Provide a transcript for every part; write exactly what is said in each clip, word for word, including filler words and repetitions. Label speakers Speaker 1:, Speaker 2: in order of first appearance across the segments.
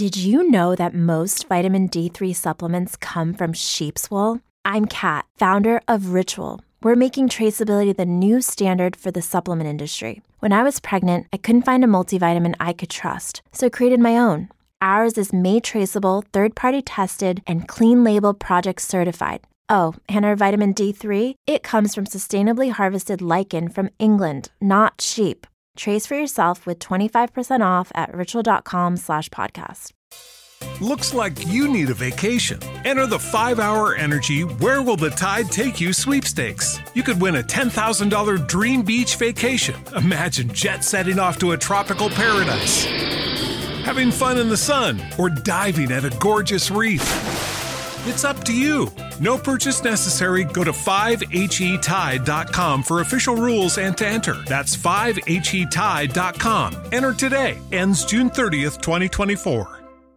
Speaker 1: Did you know that most vitamin D three supplements come from sheep's wool? I'm Kat, founder of Ritual. We're making traceability the new standard for the supplement industry. When I was pregnant, I couldn't find a multivitamin I could trust, so I created my own. Ours is made traceable, third-party tested, and clean label project certified. Oh, and our vitamin D three, it comes from sustainably harvested lichen from England, not sheep. Trace for yourself with twenty-five percent off at ritual.com slash podcast.
Speaker 2: Looks like you need a vacation. Enter the five hour Energy Where Will the Tide Take You sweepstakes. You could win a ten thousand dollars dream beach vacation. Imagine jet setting off to a tropical paradise, having fun in the sun, or diving at a gorgeous reef. It's up to you. No purchase necessary. Go to five H E tide dot com for official rules and to enter. That's five H E tide dot com. Enter today. Ends June thirtieth, twenty twenty-four.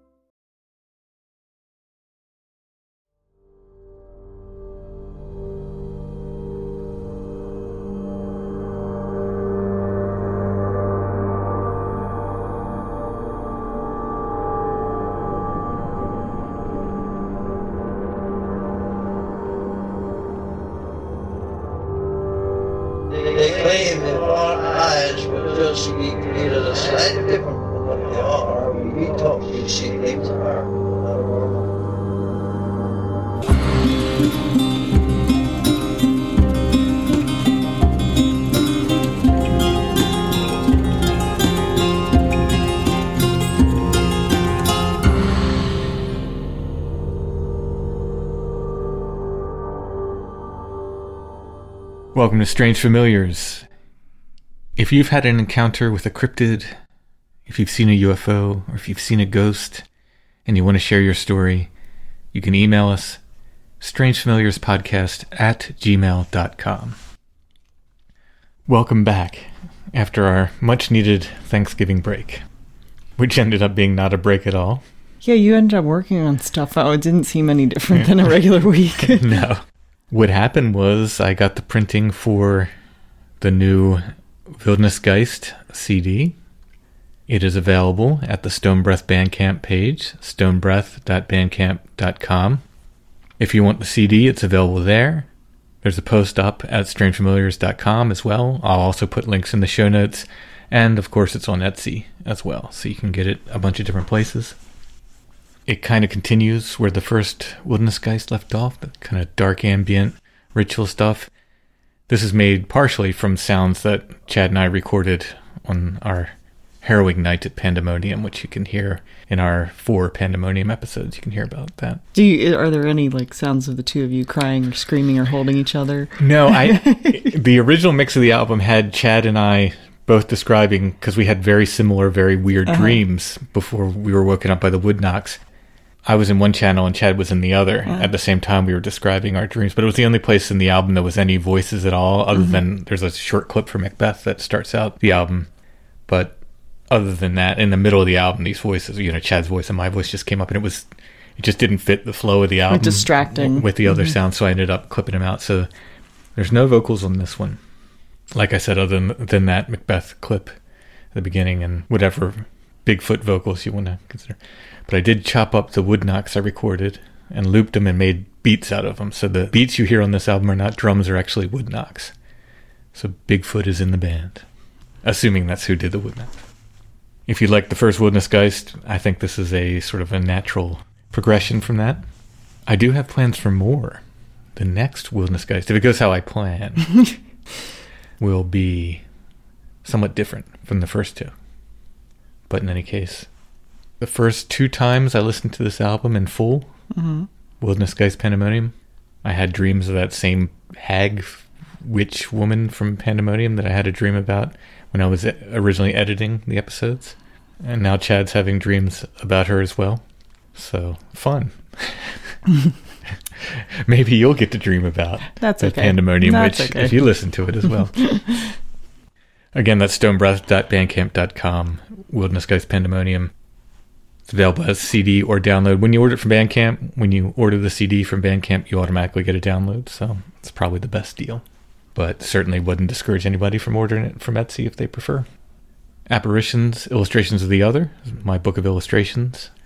Speaker 3: They claim that our eyes will just be created a slightly different from what they are. We talk these see things are not normal.
Speaker 4: Welcome to Strange Familiars. If you've had an encounter with a cryptid, if you've seen a U F O, or if you've seen a ghost, and you want to share your story, you can email us, strangefamiliarspodcast at gmail dot com. Welcome back after our much-needed Thanksgiving break, which ended up being not a break at all.
Speaker 5: Yeah, you ended up working on stuff. Oh, it didn't seem any different than a regular week.
Speaker 4: No. What happened was I got the printing for the new Wildnisgeist C D. It is available at the Stone Breath Bandcamp page, stone breath dot bandcamp dot com. If you want the C D, it's available there. There's a post up at strange familiars dot com as well. I'll also put links in the show notes. And, of course, it's on Etsy as well, so you can get it a bunch of different places. It kind of continues where the first Wildnisgeist left off, the kind of dark ambient ritual stuff. This is made partially from sounds that Chad and I recorded on our harrowing night at Pandemonium, which you can hear in our four Pandemonium episodes. You can hear about that.
Speaker 5: Do you, are there any like sounds of the two of you crying or screaming or holding each other?
Speaker 4: No, I. The original mix of the album had Chad and I both describing, because we had very similar, very weird uh-huh. dreams before we were woken up by the wood knocks. I was in one channel and Chad was in the other. Uh-huh. At the same time, we were describing our dreams. But it was the only place in the album that was any voices at all, other mm-hmm. than there's a short clip from Macbeth that starts out the album. But other than that, in the middle of the album, these voices, you know, Chad's voice and my voice just came up, and it was, it just didn't fit the flow of the album.
Speaker 5: Like distracting.
Speaker 4: With the other
Speaker 5: mm-hmm.
Speaker 4: sounds, so I ended up clipping them out. So there's no vocals on this one. Like I said, other than, than that Macbeth clip at the beginning and whatever Bigfoot vocals you want to consider. But I did chop up the wood knocks I recorded and looped them and made beats out of them. So the beats you hear on this album are not drums, they're actually wood knocks. So Bigfoot is in the band, assuming that's who did the wood knocks. If you like the first Wildnisgeist, I think this is a sort of a natural progression from that. I do have plans for more. The next Wildnisgeist, if it goes how I plan, will be somewhat different from the first two. But in any case, the first two times I listened to this album in full, mm-hmm. Wildnisgeist Pandemonium, I had dreams of that same hag witch woman from Pandemonium that I had a dream about when I was originally editing the episodes. And now Chad's having dreams about her as well. So, fun. Maybe you'll get to dream about
Speaker 5: that's
Speaker 4: the
Speaker 5: okay.
Speaker 4: Pandemonium
Speaker 5: that's
Speaker 4: witch
Speaker 5: okay.
Speaker 4: if you listen to it as well. Again, that's stone breath dot bandcamp dot com, Wildnisgeist Pandemonium. It's available as C D or download. When you order it from Bandcamp, when you order the C D from Bandcamp, you automatically get a download, so it's probably the best deal. But certainly wouldn't discourage anybody from ordering it from Etsy if they prefer. Apparitions, Illustrations of the Other, my book of illustrations.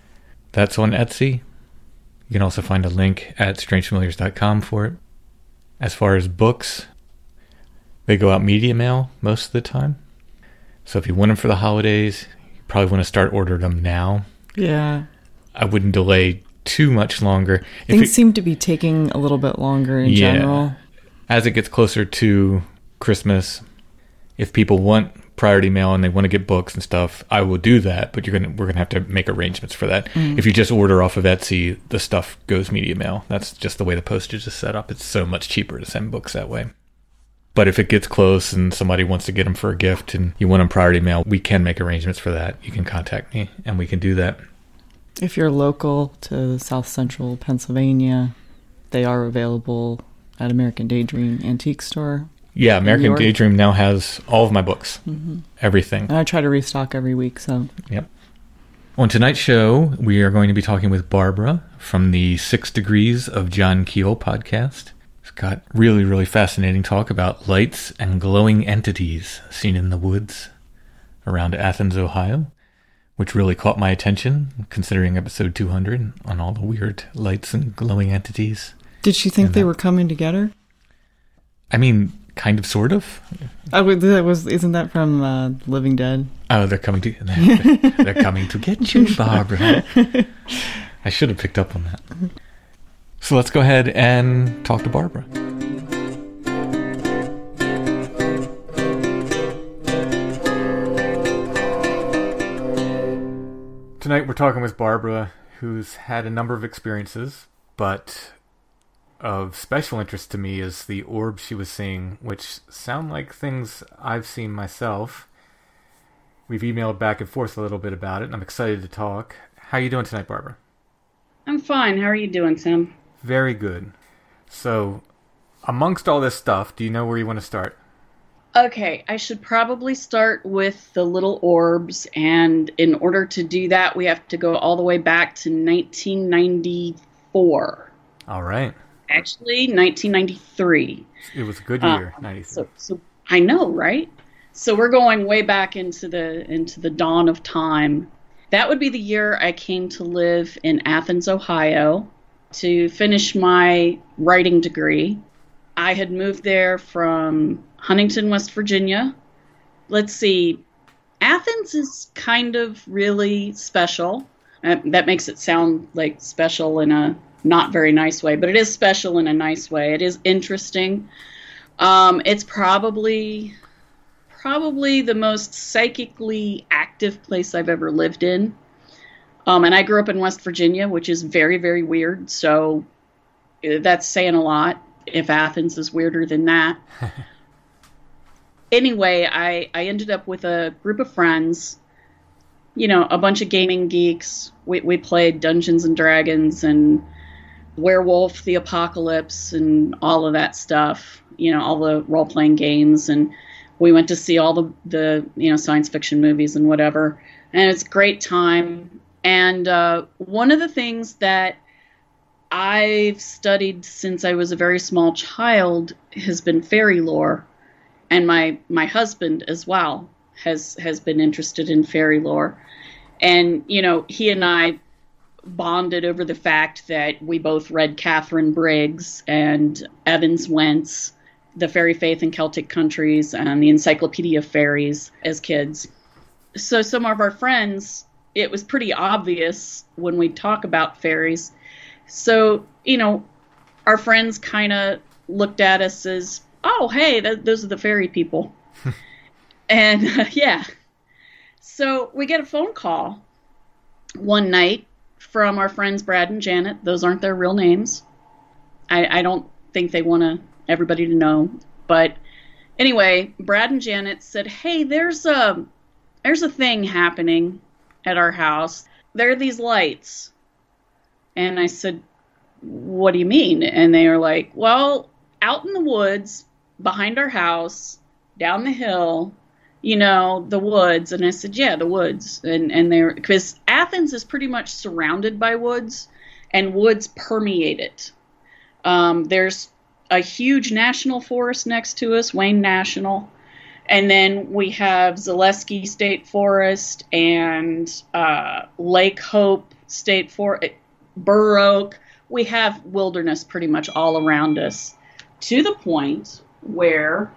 Speaker 4: That's on Etsy. You can also find a link at strange familiars dot com for it. As far as books, they go out media mail most of the time. So if you want them for the holidays, you probably want to start ordering them now.
Speaker 5: Yeah.
Speaker 4: I wouldn't delay too much longer.
Speaker 5: Things
Speaker 4: it,
Speaker 5: seem to be taking a little bit longer in
Speaker 4: yeah,
Speaker 5: general.
Speaker 4: As it gets closer to Christmas, if people want priority mail and they want to get books and stuff, I will do that, but you're gonna we're gonna have to make arrangements for that. Mm. If you just order off of Etsy, the stuff goes media mail. That's just the way the postage is set up. It's so much cheaper to send books that way. But if it gets close and somebody wants to get them for a gift and you want them priority mail, we can make arrangements for that. You can contact me and we can do that.
Speaker 5: If you're local to South Central Pennsylvania, they are available at American Daydream Antique Store.
Speaker 4: Yeah, American Daydream now has all of my books. Mm-hmm. Everything.
Speaker 5: And I try to restock every week, so.
Speaker 4: Yep. On tonight's show, we are going to be talking with Barbara from the Six Degrees of John Keel podcast. It's got really, really fascinating talk about lights and glowing entities seen in the woods around Athens, Ohio, which really caught my attention, considering episode two hundred on all the weird lights and glowing entities.
Speaker 5: Did she think they were coming to get her?
Speaker 4: I mean, kind of, sort of.
Speaker 5: Oh, that was isn't that from uh, Living Dead?
Speaker 4: Oh, they're coming to they're, they're coming to get you, Barbara. I should have picked up on that. So let's go ahead and talk to Barbara. Tonight we're talking with Barbara, who's had a number of experiences, but of special interest to me is the orbs she was seeing, which sound like things I've seen myself. We've emailed back and forth a little bit about it, and I'm excited to talk. How are you doing tonight, Barbara?
Speaker 6: I'm fine. How are you doing, Sam?
Speaker 4: Very good. So, amongst all this stuff, do you know where you want to start?
Speaker 6: Okay, I should probably start with the little orbs, and in order to do that, we have to go all the way back to nineteen ninety-four.
Speaker 4: All right.
Speaker 6: Actually, nineteen ninety-three.
Speaker 4: It was a good year, uh, ninety-three.
Speaker 6: So, so I know, right? So we're going way back into the into the dawn of time. That would be the year I came to live in Athens, Ohio, to finish my writing degree. I had moved there from Huntington, West Virginia. Let's see, Athens is kind of really special. Uh, that makes it sound like special in a not very nice way, but it is special in a nice way. It is interesting. Um, it's probably probably the most psychically active place I've ever lived in. Um, and I grew up in West Virginia, which is very, very weird. So that's saying a lot if Athens is weirder than that. Anyway, I, I ended up with a group of friends, you know, a bunch of gaming geeks. We, we played Dungeons and Dragons and Werewolf the Apocalypse and all of that stuff, you know, all the role-playing games. And we went to see all the, the, you know, science fiction movies and whatever. And it's a great time. And uh, one of the things that I've studied since I was a very small child has been fairy lore. And my, my husband as well has, has been interested in fairy lore. And, you know, he and I bonded over the fact that we both read Catherine Briggs and Evans Wentz, The Fairy Faith in Celtic Countries, and the Encyclopedia of Fairies as kids. So some of our friends, it was pretty obvious when we talk about fairies. So, you know, our friends kind of looked at us as, oh, hey, th- those are the fairy people. and, uh, yeah. So we get a phone call one night from our friends Brad and Janet. Those aren't their real names. I, I don't think they want to everybody to know. But anyway, Brad and Janet said, hey, there's a, there's a thing happening at our house. There are these lights. And I said, what do you mean? And they were like, well, out in the woods, behind our house, down the hill, you know, the woods. And I said, yeah, the woods. And and they're, because Athens is pretty much surrounded by woods, and woods permeate it. Um, there's a huge national forest next to us, Wayne National. And then we have Zaleski State Forest and uh, Lake Hope state for bur oak. We have wilderness pretty much all around us, to the point where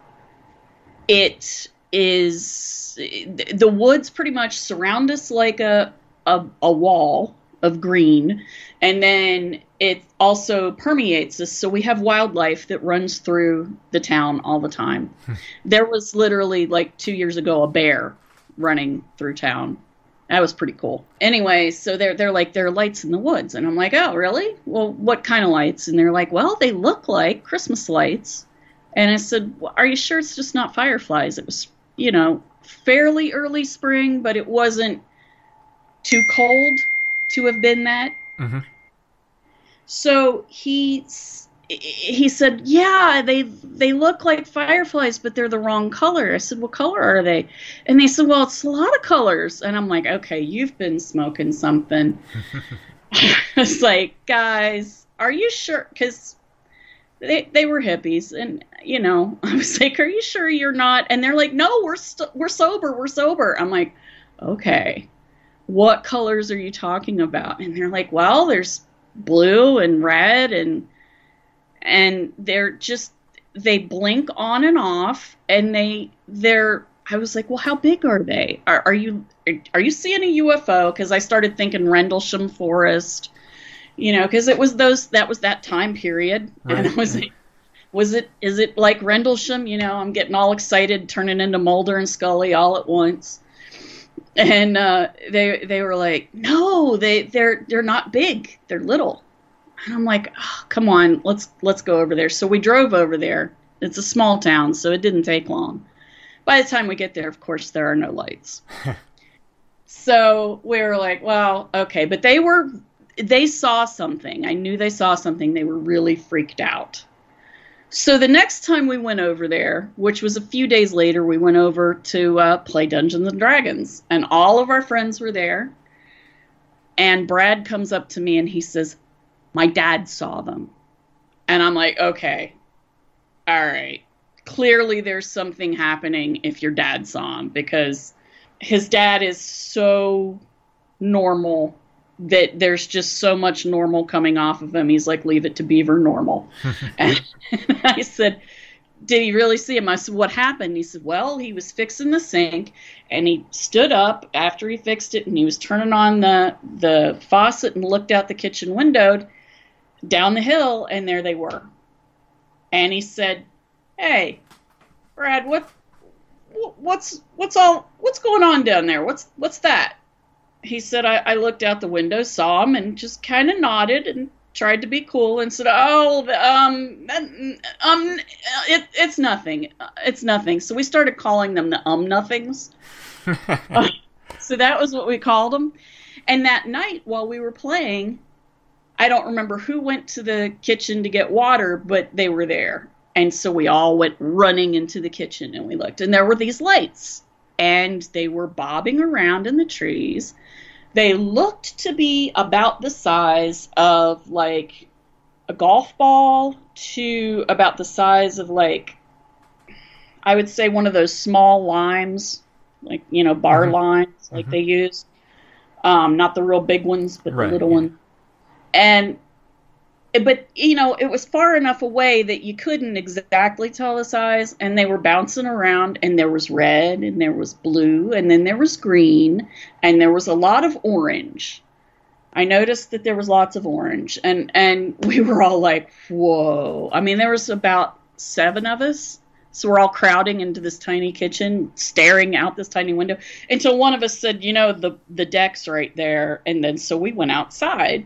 Speaker 6: it is the woods pretty much surround us like a a, a wall of green, and then it also permeates us. So we have wildlife that runs through the town all the time. There was literally, like two years ago, a bear running through town. That was pretty cool. Anyway, so they're they're like, there are lights in the woods, and I'm like, oh, really? Well, what kind of lights? And they're like, well, they look like Christmas lights. And I said, well, are you sure it's just not fireflies? It was, you know, fairly early spring, but it wasn't too cold to have been that.
Speaker 4: Mm-hmm.
Speaker 6: So he he said, yeah, they they look like fireflies, but they're the wrong color. I said, what color are they? And they said, well, it's a lot of colors. And I'm like, okay, you've been smoking something. I was like, guys, are you sure? Because they they were hippies, and you know, I was like, are you sure you're not? And they're like, no, we're st- we're sober, we're sober. I'm like, okay, what colors are you talking about? And they're like, well, there's blue and red, and and they're just, they blink on and off, and they they're I was like, well, how big are they? Are, are you are you seeing a U F O? Because I started thinking Rendlesham Forest, you know, because it was those that was that time period, right. And I was like, was it is it like Rendlesham? You know, I'm getting all excited, turning into Mulder and Scully all at once. And uh, they they were like, no, they they're they're not big, they're little. And I'm like, oh, come on, let's let's go over there. So we drove over there. It's a small town, so it didn't take long. By the time we get there, of course, there are no lights. So we were like, well, okay, but they were they saw something. I knew they saw something. They were really freaked out. So the next time we went over there, which was a few days later, we went over to uh, play Dungeons and Dragons, and all of our friends were there. And Brad comes up to me and he says, my dad saw them. And I'm like, okay, all right. Clearly there's something happening if your dad saw him, because his dad is so normal that there's just so much normal coming off of him. He's like, leave it to Beaver normal. And I said, did he really see him? I said, what happened? He said, well, he was fixing the sink, and he stood up after he fixed it, and he was turning on the, the faucet and looked out the kitchen window down the hill, and there they were. And he said, hey, Brad, what, what's, what's all, what's going on down there? What's, what's that? He said, I, I looked out the window, saw him, and just kind of nodded and tried to be cool and said, oh, um, um, it, it's nothing. It's nothing. So we started calling them the um nothings. uh, so that was what we called them. And that night while we were playing, I don't remember who went to the kitchen to get water, but they were there. And so we all went running into the kitchen and we looked, and there were these lights, and they were bobbing around in the trees. They looked to be about the size of like a golf ball to about the size of like, I would say one of those small limes, like, you know, bar mm-hmm. limes like mm-hmm. they use. Um, not the real big ones, but right, the little yeah. one. And, but, you know, it was far enough away that you couldn't exactly tell the size, and they were bouncing around, and there was red, and there was blue, and then there was green, and there was a lot of orange. I noticed that there was lots of orange, and, and we were all like, whoa. I mean, there was about seven of us, so we're all crowding into this tiny kitchen, staring out this tiny window, until one of us said, you know, the, the deck's right there, and then so we went outside.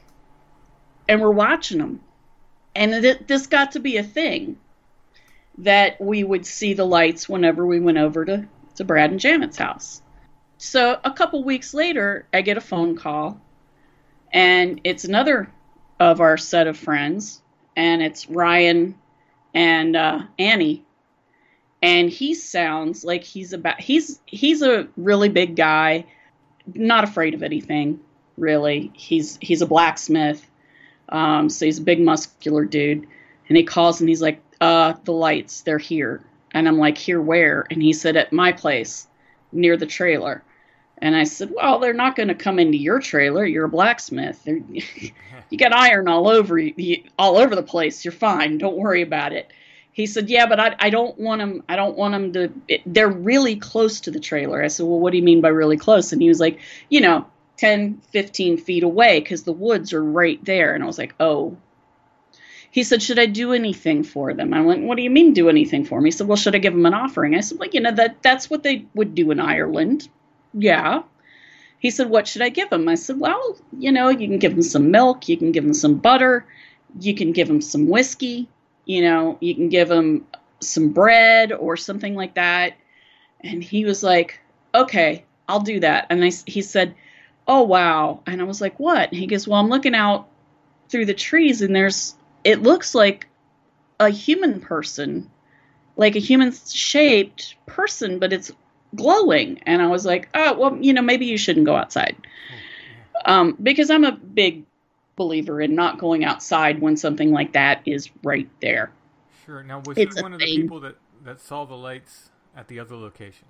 Speaker 6: And we're watching them. And th- this got to be a thing, that we would see the lights whenever we went over to, to Brad and Janet's house. So a couple weeks later, I get a phone call, and it's another of our set of friends, and it's Ryan and uh, Annie. And he sounds like he's about, he's, he's a really big guy, not afraid of anything, really. He's, he's a blacksmith. Um, so he's a big muscular dude, and he calls and he's like, uh, the lights, they're here. And I'm like, here where? And he said, at my place, near the trailer. And I said, well, they're not going to come into your trailer. You're a blacksmith. They're, you got iron all over you, all over the place. You're fine. Don't worry about it. He said, yeah, but I, I don't want them. I don't want them to. It, they're really close to the trailer. I said, well, what do you mean by really close? And he was like, you know, ten, fifteen feet away because the woods are right there. And I was like, oh. He said, should I do anything for them? I went, what do you mean do anything for them? He said, well, should I give them an offering? I said, well, you know, that that's what they would do in Ireland. Yeah. He said, what should I give them? I said, well, you know, you can give them some milk. You can give them some butter. You can give them some whiskey. You know, you can give them some bread or something like that. And he was like, okay, I'll do that. And I, he said, oh, wow. And I was like, what? And he goes, well, I'm looking out through the trees and there's, it looks like a human person, like a human shaped person, but it's glowing. And I was like, oh, well, you know, maybe you shouldn't go outside. Um, because I'm a big believer in not going outside when something like that is right there.
Speaker 4: Sure. Now, was
Speaker 6: It's
Speaker 4: he
Speaker 6: a
Speaker 4: one of the
Speaker 6: thing.
Speaker 4: people that, that saw the lights at the other location?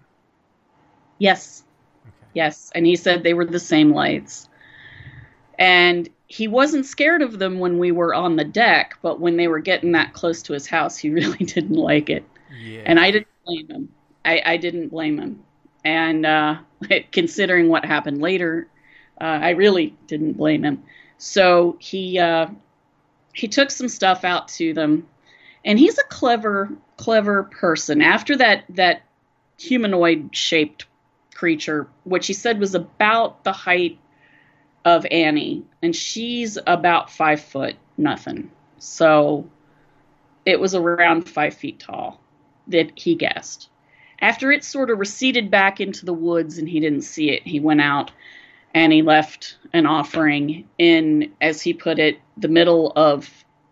Speaker 6: Yes.
Speaker 4: Okay.
Speaker 6: Yes. And he said they were the same lights. And he wasn't scared of them when we were on the deck, but when they were getting that close to his house, he really didn't like it.
Speaker 4: Yeah.
Speaker 6: And I didn't blame him. I, I didn't blame him. And uh, considering what happened later, uh, I really didn't blame him. So he uh, he took some stuff out to them. And he's a clever, clever person. After that, that humanoid-shaped creature, which he said was about the height of Annie, and she's about five foot nothing. So it was around five feet tall that he guessed. After it sort of receded back into the woods and he didn't see it, he went out and he left an offering in, as he put it, the middle of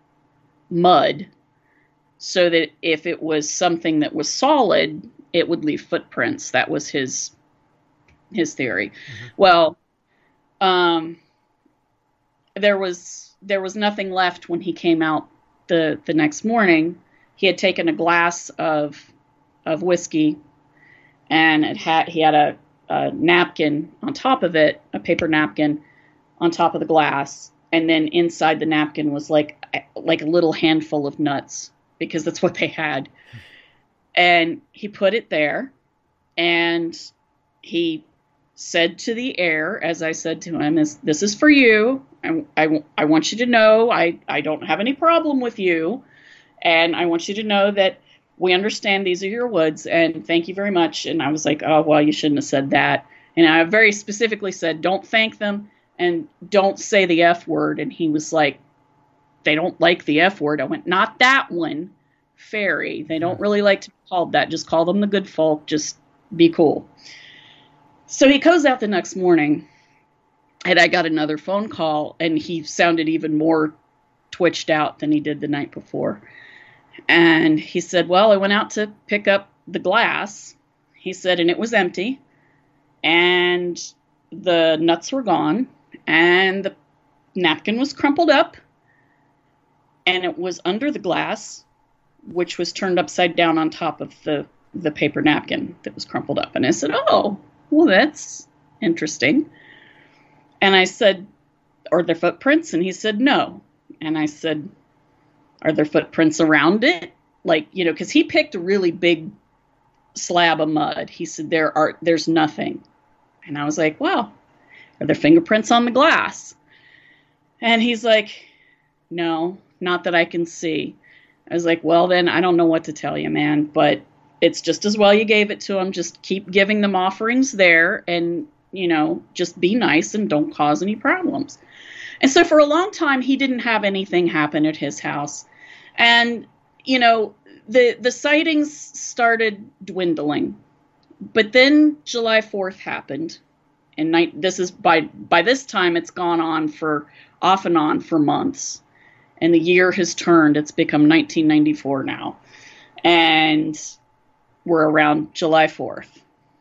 Speaker 6: mud, so that if it was something that was solid, it would leave footprints. That was his his theory. Mm-hmm. Well, um, there was there was nothing left when he came out the the next morning. He had taken a glass of of whiskey, and it had he had a, a napkin on top of it, a paper napkin on top of the glass, and then inside the napkin was like like a little handful of nuts, because that's what they had. And he put it there, and he said to the air, as I said to him, is this is for you. I, I, I want you to know I, I don't have any problem with you. And I want you to know that we understand these are your woods, and thank you very much. And I was like, oh, well, you shouldn't have said that. And I very specifically said, don't thank them and don't say the F word. And he was like, they don't like the F word. I went, not that one, fairy. They don't really like to be called that. Just call them the good folk. Just be cool. So he goes out the next morning, and I got another phone call, and he sounded even more twitched out than he did the night before. And he said, well, I went out to pick up the glass. He said, and it was empty, and the nuts were gone, and the napkin was crumpled up, and it was under the glass, which was turned upside down on top of the, the paper napkin that was crumpled up. And I said, oh, well, that's interesting. And I said, are there footprints? And he said, no. And I said, are there footprints around it? Like, you know, because he picked a really big slab of mud. He said, there are, there's nothing. And I was like, well, are there fingerprints on the glass? And he's like, no, not that I can see. I was like, well, then I don't know what to tell you, man, but it's just as well you gave it to him. Just keep giving them offerings there, and, you know, just be nice and don't cause any problems. And so for a long time, he didn't have anything happen at his house. And, you know, the the sightings started dwindling. But then July fourth happened. And night, this is by by this time, it's gone on for off and on for months. And the year has turned. It's become nineteen ninety-four now. And we're around July fourth.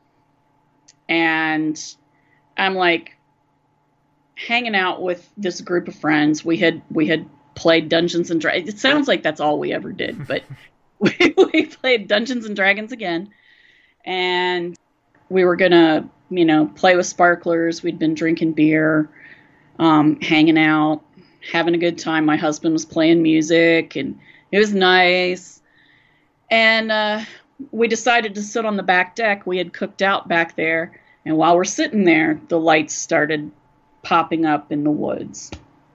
Speaker 6: And I'm like hanging out with this group of friends. We had we had played Dungeons and Dragons. It sounds like that's all we ever did, but we, we played Dungeons and Dragons again. And we were gonna, you know, play with sparklers. We'd been drinking beer, um, hanging out, having a good time. My husband was playing music, and it was nice. And uh, we decided to sit on the back deck. We had cooked out back there, and while we're sitting there, the lights started popping up in the woods.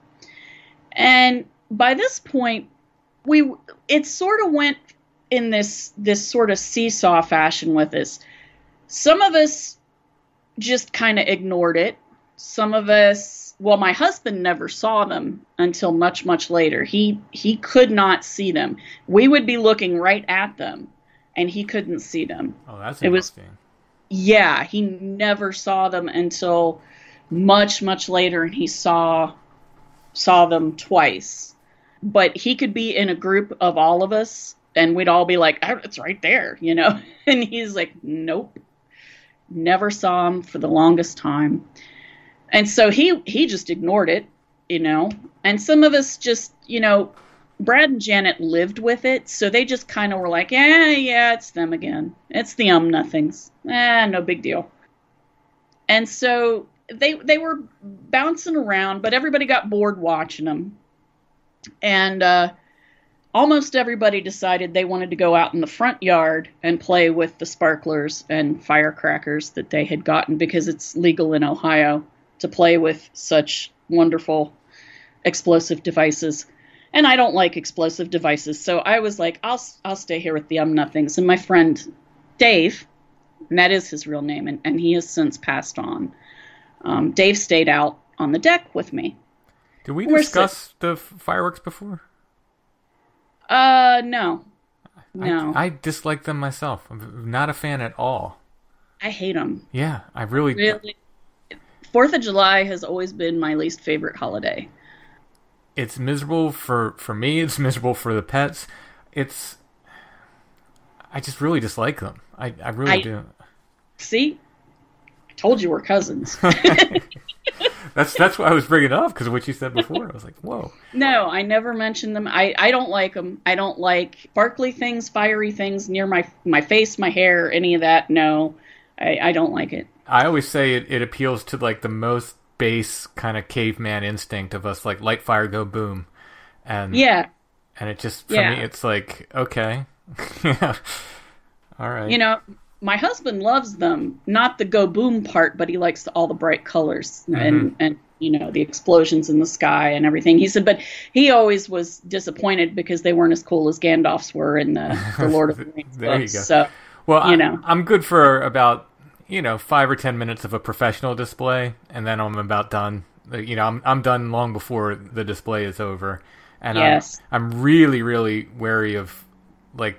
Speaker 6: And by this point, we it sort of went in this this sort of seesaw fashion with us. Some of us just kind of ignored it. Some of us, well, my husband never saw them until much, much later. He he could not see them. We would be looking right at them, and he couldn't see them.
Speaker 4: Oh, that's
Speaker 6: it
Speaker 4: interesting.
Speaker 6: Was, yeah, he never saw them until much, much later, and he saw saw them twice. But he could be in a group of all of us, and we'd all be like, oh, it's right there, you know? And he's like, nope. Never saw him for the longest time. And so he, he just ignored it, you know? And some of us just, you know, Brad and Janet lived with it, so they just kind of were like, yeah, yeah, it's them again. It's the um nothings. Eh, no big deal. And so they they were bouncing around, but everybody got bored watching them. And uh, almost everybody decided they wanted to go out in the front yard and play with the sparklers and firecrackers that they had gotten, because it's legal in Ohio to play with such wonderful explosive devices. And I don't like explosive devices, so I was like, I'll I'll stay here with the um nothings. And my friend Dave, and that is his real name, and, and he has since passed on. Um, Dave stayed out on the deck with me.
Speaker 4: Did we
Speaker 6: We're
Speaker 4: discuss
Speaker 6: sit-
Speaker 4: the f- fireworks before?
Speaker 6: Uh, no. No.
Speaker 4: I, I dislike them myself. I'm not a fan at all.
Speaker 6: I hate them.
Speaker 4: Yeah, I really...
Speaker 6: Really? Fourth of July has always been my least favorite holiday.
Speaker 4: It's miserable for, for me. It's miserable for the pets. It's... I just really dislike them. I, I really
Speaker 6: I,
Speaker 4: do.
Speaker 6: See? I told you we're cousins.
Speaker 4: That's that's why I was bringing it up, because of what you said before. I was like, whoa.
Speaker 6: No, I never mentioned them. I, I don't like them. I don't like sparkly things, fiery things near my my face, my hair, any of that. No, I, I don't like it.
Speaker 4: I always say it, it appeals to like the most base kind of caveman instinct of us, like light, fire, go, boom. And
Speaker 6: yeah.
Speaker 4: And it just, for
Speaker 6: yeah.
Speaker 4: me, it's like, okay. Yeah. All right.
Speaker 6: You know, my husband loves them, not the go boom part, but he likes all the bright colors mm-hmm. and, and, you know, the explosions in the sky and everything. He said, but he always was disappointed because they weren't as cool as Gandalf's were in the, the Lord of the Rings
Speaker 4: there
Speaker 6: books.
Speaker 4: You go.
Speaker 6: So,
Speaker 4: well,
Speaker 6: you
Speaker 4: I,
Speaker 6: know.
Speaker 4: I'm good for about, you know, five or ten minutes of a professional display, and then I'm about done. You know, I'm I'm done long before the display is over. And
Speaker 6: yes.
Speaker 4: I'm, I'm really, really wary of, like...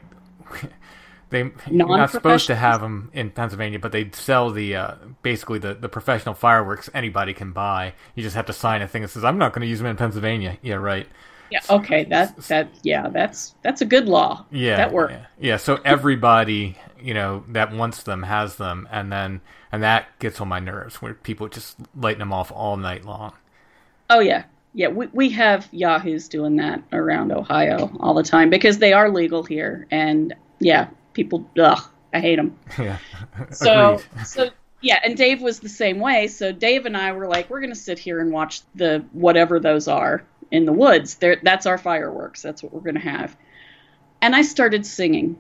Speaker 4: They, you're not supposed to have them in Pennsylvania, but they sell the uh, basically the, the professional fireworks anybody can buy. You just have to sign a thing that says, "I'm not going to use them in Pennsylvania." Yeah, right.
Speaker 6: Yeah. Okay. That that yeah. That's that's a good law.
Speaker 4: Yeah.
Speaker 6: That works.
Speaker 4: Yeah. yeah. So everybody, you know, that wants them has them, and then and that gets on my nerves where people just lighting them off all night long.
Speaker 6: Oh yeah. Yeah, we we have yahoos doing that around Ohio all the time because they are legal here, and yeah. People, ugh, I hate them.
Speaker 4: Yeah.
Speaker 6: So, so yeah, and Dave was the same way. So Dave and I were like, we're going to sit here and watch the whatever those are in the woods. There, that's our fireworks. That's what we're going to have. And I started singing.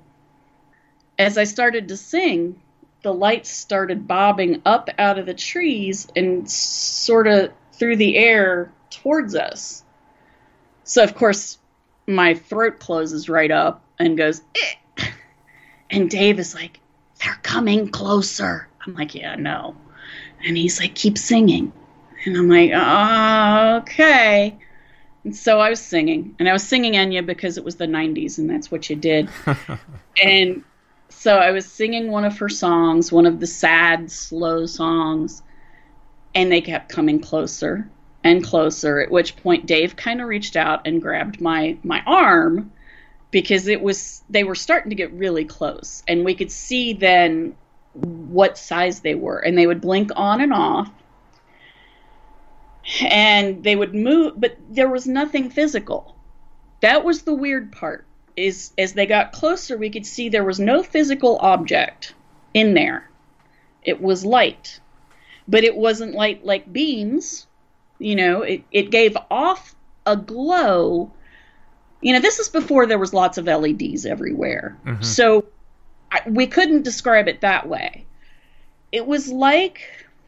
Speaker 6: As I started to sing, the lights started bobbing up out of the trees and sort of through the air towards us. So of course, my throat closes right up and goes, eh. And Dave is like, they're coming closer. I'm like, yeah, no. And he's like, keep singing. And I'm like, oh, okay. And so I was singing. And I was singing Enya because it was the nineties, and that's what you did. And so I was singing one of her songs, one of the sad, slow songs. And they kept coming closer and closer, at which point Dave kind of reached out and grabbed my, my arm, because it was, they were starting to get really close, and we could see then what size they were, and they would blink on and off, and they would move, but there was nothing physical. That was the weird part, is as they got closer, we could see there was no physical object in there. It was light. But it wasn't light like beams. You know, it, it gave off a glow. You know, this is before there was lots of L E Ds everywhere. Mm-hmm. So I, we couldn't describe it that way. It was like,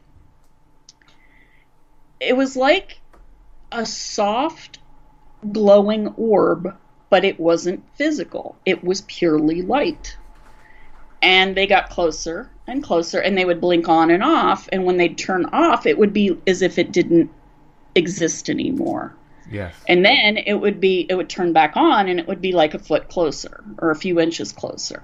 Speaker 6: it was like a soft, glowing orb, but it wasn't physical. It was purely light. And they got closer and closer, and they would blink on and off, and when they'd turn off, it would be as if it didn't exist anymore.
Speaker 4: Yes.
Speaker 6: And then it would be, it would turn back on, and it would be like a foot closer or a few inches closer.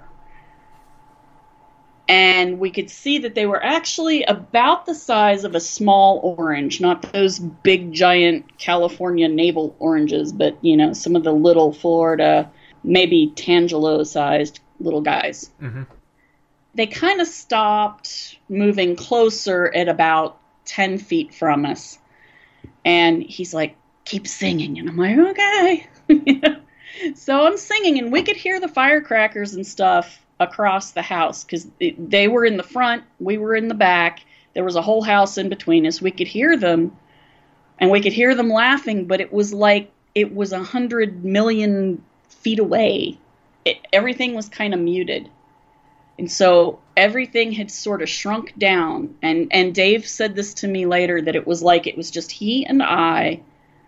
Speaker 6: And we could see that they were actually about the size of a small orange, not those big, giant California navel oranges, but, you know, some of the little Florida, maybe Tangelo-sized little guys. Mm-hmm. They kind of stopped moving closer at about ten feet from us. And he's like, keep singing. And I'm like, okay. So I'm singing, and we could hear the firecrackers and stuff across the house because they were in the front, we were in the back. There was a whole house in between us. We could hear them, and we could hear them laughing, but it was like it was a hundred million feet away. It, everything was kind of muted. And so everything had sort of shrunk down. And, and Dave said this to me later, that it was like it was just he and I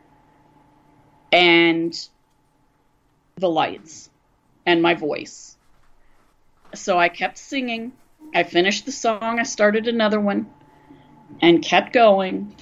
Speaker 6: and the lights and my voice. So I kept singing. I finished the song. I started another one and kept going.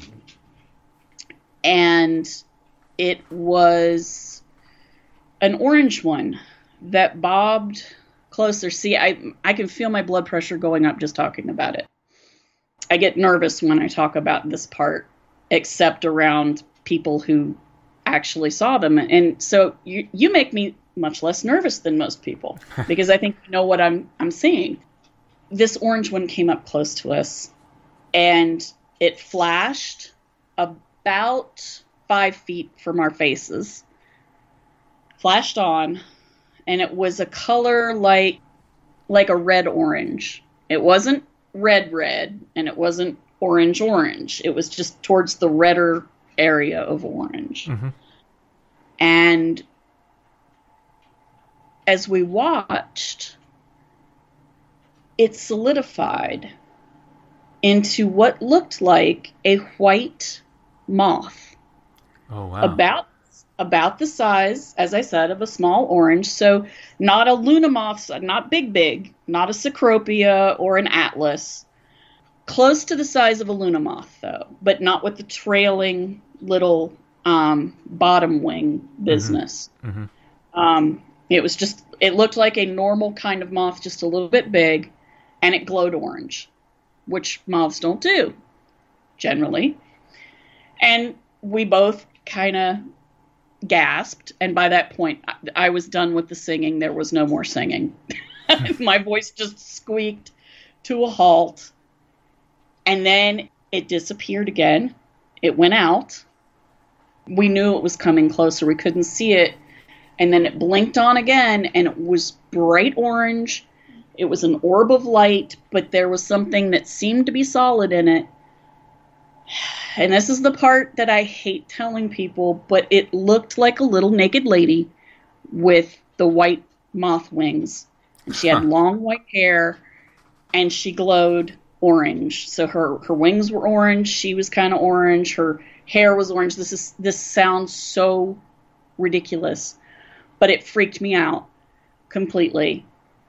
Speaker 6: And it was an orange one that bobbed closer. See, I I can feel my blood pressure going up just talking about it. I get nervous when I talk about this part, except around people who actually saw them. And so you you make me much less nervous than most people because I think you know what I'm I'm seeing. This orange one came up close to us, and it flashed about five feet from our faces. Flashed on, and it was a color like like a red orange. It wasn't red red, and it wasn't orange orange. It was just towards the redder area of orange. Mm-hmm. And as we watched, it solidified into what looked like a white moth.
Speaker 4: Oh, wow.
Speaker 6: About about the size, as I said, of a small orange. So not a Luna moth, not big, big, not a Cecropia or an Atlas. Close to the size of a Luna moth, though, but not with the trailing little um, bottom wing business. Mm-hmm. Mm-hmm. Um, it was just, it looked like a normal kind of moth, just a little bit big, and it glowed orange, which moths don't do, generally. And we both kind of gasped, and by that point, I, I was done with the singing. There was no more singing. My voice just squeaked to a halt, and then it disappeared again. It went out. We knew it was coming closer. We couldn't see it, and then it blinked on again, and it was bright orange. It was an orb of light, but there was something that seemed to be solid in it. And this is the part that I hate telling people, but it looked like a little naked lady with the white moth wings. And she had huh. long white hair, and she glowed orange. So her, her wings were orange. She was kind of orange. Her hair was orange. This is this sounds so ridiculous, but it freaked me out completely.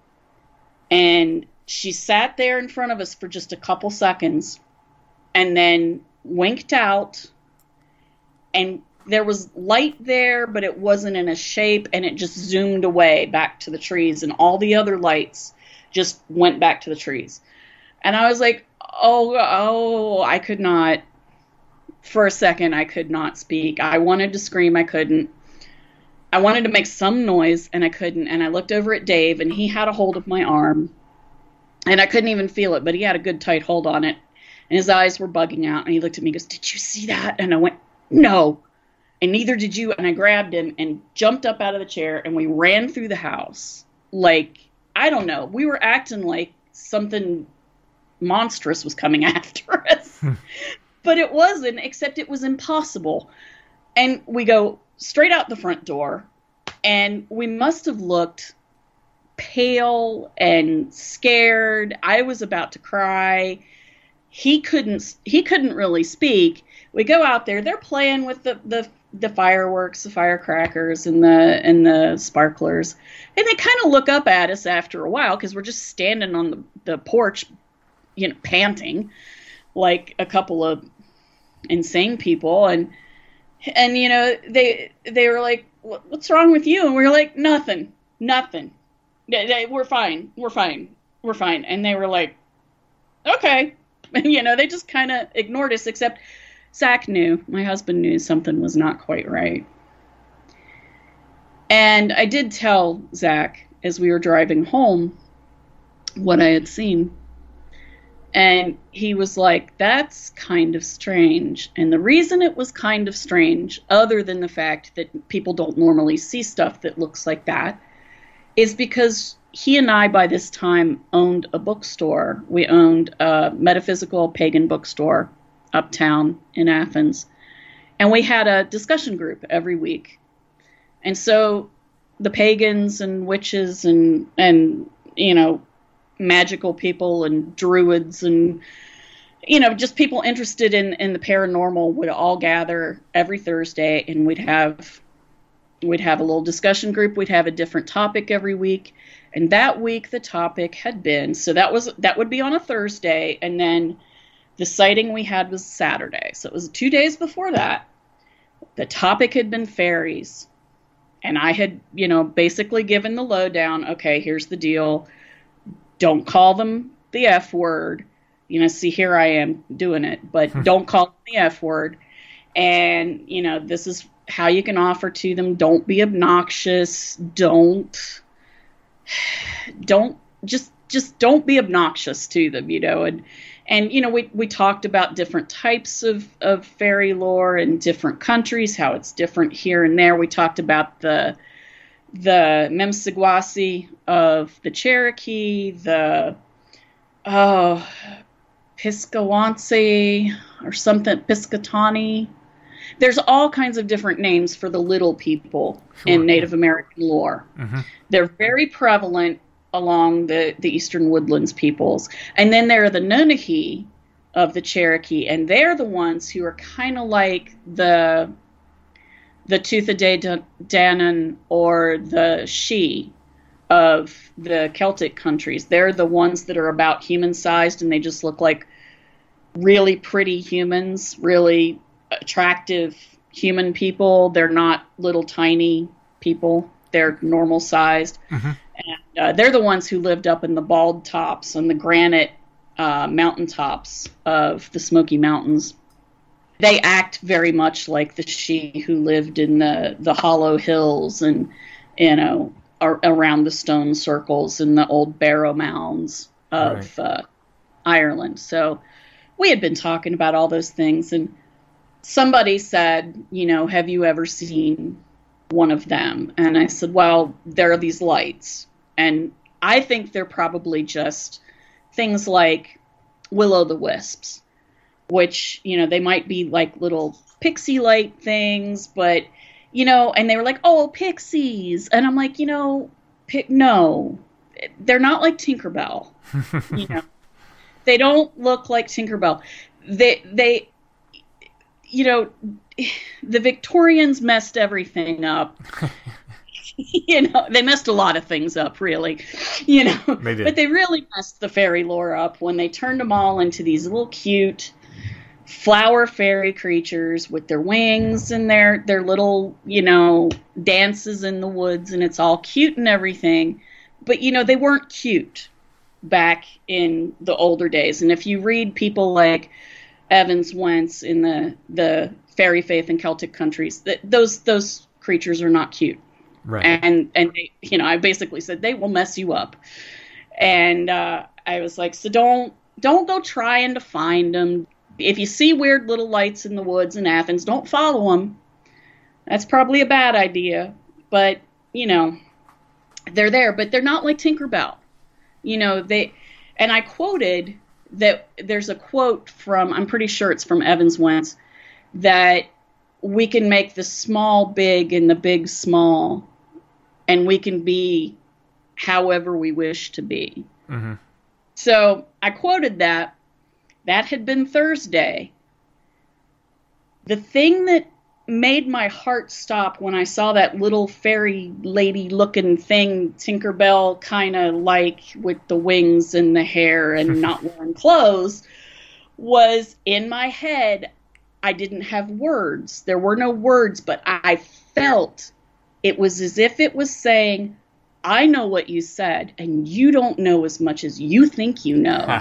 Speaker 6: And she sat there in front of us for just a couple seconds, and then winked out, and there was light there, but it wasn't in a shape, and it just zoomed away back to the trees, and all the other lights just went back to the trees. And I was like, oh, oh, I could not, for a second, I could not speak. I wanted to scream, I couldn't. I wanted to make some noise, and I couldn't, and I looked over at Dave, and he had a hold of my arm, and I couldn't even feel it, but he had a good tight hold on it. And his eyes were bugging out, and he looked at me and goes, did you see that? And I went, no. And neither did you. And I grabbed him and jumped up out of the chair, and we ran through the house. Like, I don't know. We were acting like something monstrous was coming after us. But it wasn't, except it was impossible. And we go straight out the front door, and we must have looked pale and scared. I was about to cry. He couldn't he couldn't really speak. We go out there, they're playing with the, the, the fireworks, the firecrackers, and the and the sparklers. And they kind of look up at us after a while, because we're just standing on the, the porch, you know, panting like a couple of insane people. And and you know, they they were like, "What's wrong with you?" And we were like, "Nothing, nothing. We're fine, we're fine, we're fine." And they were like, "Okay." And, you know, they just kind of ignored us, except Zach knew. My husband knew something was not quite right. And I did tell Zach as we were driving home what I had seen. And he was like, "That's kind of strange." And the reason it was kind of strange, other than the fact that people don't normally see stuff that looks like that, is because he and I, by this time, owned a bookstore. We owned a metaphysical pagan bookstore uptown in Athens. And we had a discussion group every week. And so the pagans and witches and, and you know, magical people and druids and, you know, just people interested in, in the paranormal would all gather every Thursday, and we'd have we'd have a little discussion group. We'd have a different topic every week. And that week the topic had been, so that was that would be on a Thursday, and then the sighting we had was Saturday. So it was two days before that. The topic had been fairies. And I had, you know, basically given the lowdown. Okay, here's the deal. Don't call them the F word. You know, see, here I am doing it, but don't call them the F word. And, you know, this is how you can offer to them. Don't be obnoxious. Don't, don't, just, just don't be obnoxious to them, you know. And, and, you know, we, we talked about different types of, of fairy lore in different countries, how it's different here and there. We talked about the, the Memsegwassi of the Cherokee, the, oh, Piscawansi or something, Piscatani. There's all kinds of different names for the little people sure, in Native yeah. American lore. Mm-hmm. They're very prevalent along the, the Eastern Woodlands peoples. And then there are the Nunahee of the Cherokee, and they're the ones who are kind of like the the Tuatha De Danann or the She of the Celtic countries. They're the ones that are about human-sized, and they just look like really pretty humans, really attractive human people. They're not little tiny people. They're normal sized. Mm-hmm. And uh, they're the ones who lived up in the bald tops and the granite uh, mountaintops of the Smoky Mountains. They act very much like the She who lived in the, the hollow hills and, you know, ar- around the stone circles and the old barrow mounds of right. uh, Ireland. So we had been talking about all those things, and somebody said, you know, have you ever seen one of them? And I said, well, there are these lights. And I think they're probably just things like will-o'-the-wisps, which, you know, they might be like little pixie light things, but, you know, and they were like, oh, pixies. And I'm like, you know, pi- no, they're not like Tinkerbell. You know, they don't look like Tinkerbell. They, they, you know, the Victorians messed everything up. You know, they messed a lot of things up, really. You know, they did. But they really messed the fairy lore up when they turned them all into these little cute flower fairy creatures with their wings and their their little, you know, dances in the woods, and it's all cute and everything. But, you know, they weren't cute back in the older days. And if you read people like Evans Wentz in the the fairy faith in Celtic countries, that those those creatures are not cute. Right. And and they, you know, I basically said they will mess you up. And uh, I was like, so don't don't go trying to find them. If you see weird little lights in the woods in Athens, don't follow them. That's probably a bad idea. But, you know, they're there, but they're not like Tinkerbell. You know, they, and I quoted that there's a quote from, I'm pretty sure it's from Evans Wentz, that we can make the small big and the big small, and we can be however we wish to be. Mm-hmm. So I quoted that. That had been Thursday. The thing that made my heart stop when I saw that little fairy lady looking thing, Tinkerbell kind of like, with the wings and the hair and not wearing clothes, was in my head. I didn't have words. There were no words, but I felt it was as if it was saying, I know what you said, and you don't know as much as you think you know.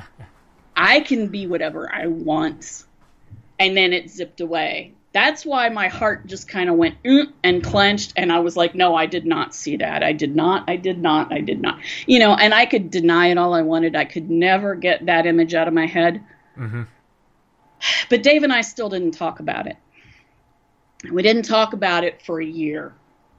Speaker 6: I can be whatever I want. And then it zipped away. That's why my heart just kind of went mm, and clenched, and I was like, no, I did not see that. I did not, I did not, I did not. You know, and I could deny it all I wanted. I could never get that image out of my head. Mm-hmm. But Dave and I still didn't talk about it. We didn't talk about it for a year.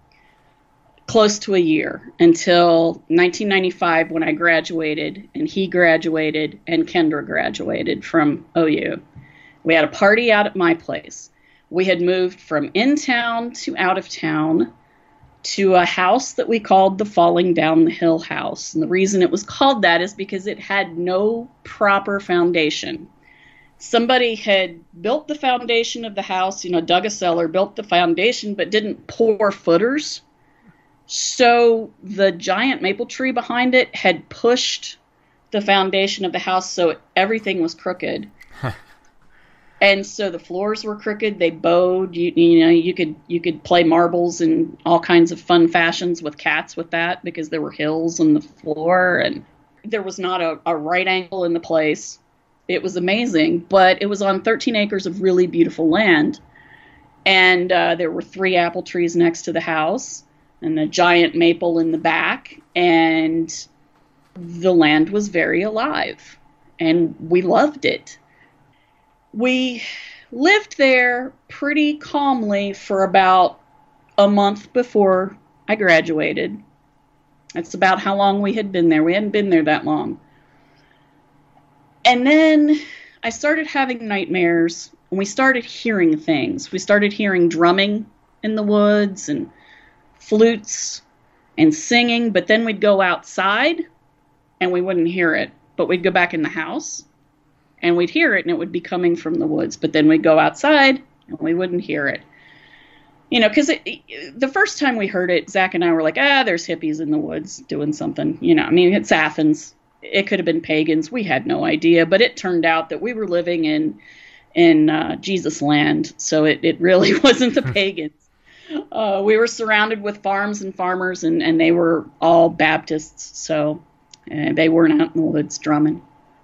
Speaker 6: Close to a year, until nineteen ninety-five when I graduated, and he graduated, and Kendra graduated from O U. We had a party out at my place. We had moved from in town to out of town to a house that we called the Falling Down the Hill house. And the reason it was called that is because it had no proper foundation. Somebody had built the foundation of the house, you know, dug a cellar, built the foundation, but didn't pour footers. So the giant maple tree behind it had pushed the foundation of the house, so everything was crooked. And so the floors were crooked. They bowed. You, you know, you could you could play marbles in all kinds of fun fashions with cats with that, because there were hills on the floor, and there was not a, a right angle in the place. It was amazing, but it was on thirteen acres of really beautiful land, and uh, there were three apple trees next to the house, and a giant maple in the back, and the land was very alive, and we loved it. We lived there pretty calmly for about a month before I graduated. That's about how long we had been there. We hadn't been there that long. And then I started having nightmares, and we started hearing things. We started hearing drumming in the woods and flutes and singing, but then we'd go outside and we wouldn't hear it. But we'd go back in the house and we'd hear it, and it would be coming from the woods. But then we'd go outside and we wouldn't hear it. You know, because the first time we heard it, Zach and I were like, ah, there's hippies in the woods doing something. You know, I mean, it's Athens. It could have been pagans. We had no idea. But it turned out that we were living in in uh, Jesus land, so it, it really wasn't the pagans. Uh, we were surrounded with farms and farmers, and, and they were all Baptists, so uh, they weren't out in the woods drumming.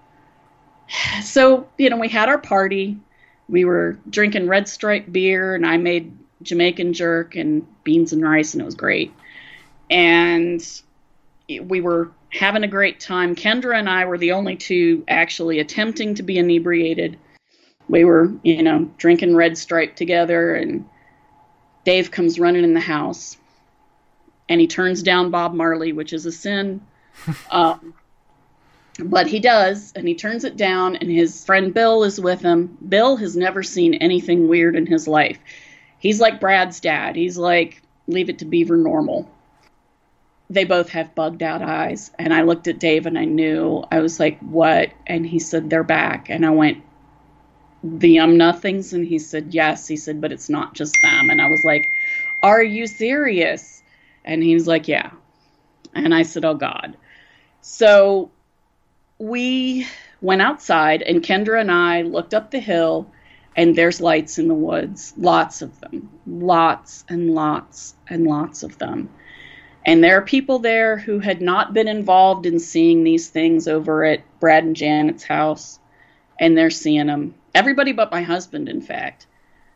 Speaker 6: So, you know, we had our party. We were drinking Red Stripe beer, and I made Jamaican jerk and beans and rice, and it was great. And we were having a great time. Kendra and I were the only two actually attempting to be inebriated. We were, you know, drinking Red Stripe together, and Dave comes running in the house, and he turns down Bob Marley, which is a sin. um, but he does, and he turns it down, and his friend Bill is with him. Bill has never seen anything weird in his life. He's like Brad's dad. He's like, leave it to Beaver normal. They both have bugged out eyes. And I looked at Dave and I knew. I was like, what? And he said, they're back. And I went, the um nothings? And he said, yes. He said, but it's not just them. And I was like, are you serious? And he was like, yeah. And I said, oh God. So we went outside, and Kendra and I looked up the hill, and there's lights in the woods. Lots of them. Lots and lots and lots of them. And there are people there who had not been involved in seeing these things over at Brad and Janet's house. And they're seeing them. Everybody but my husband, in fact.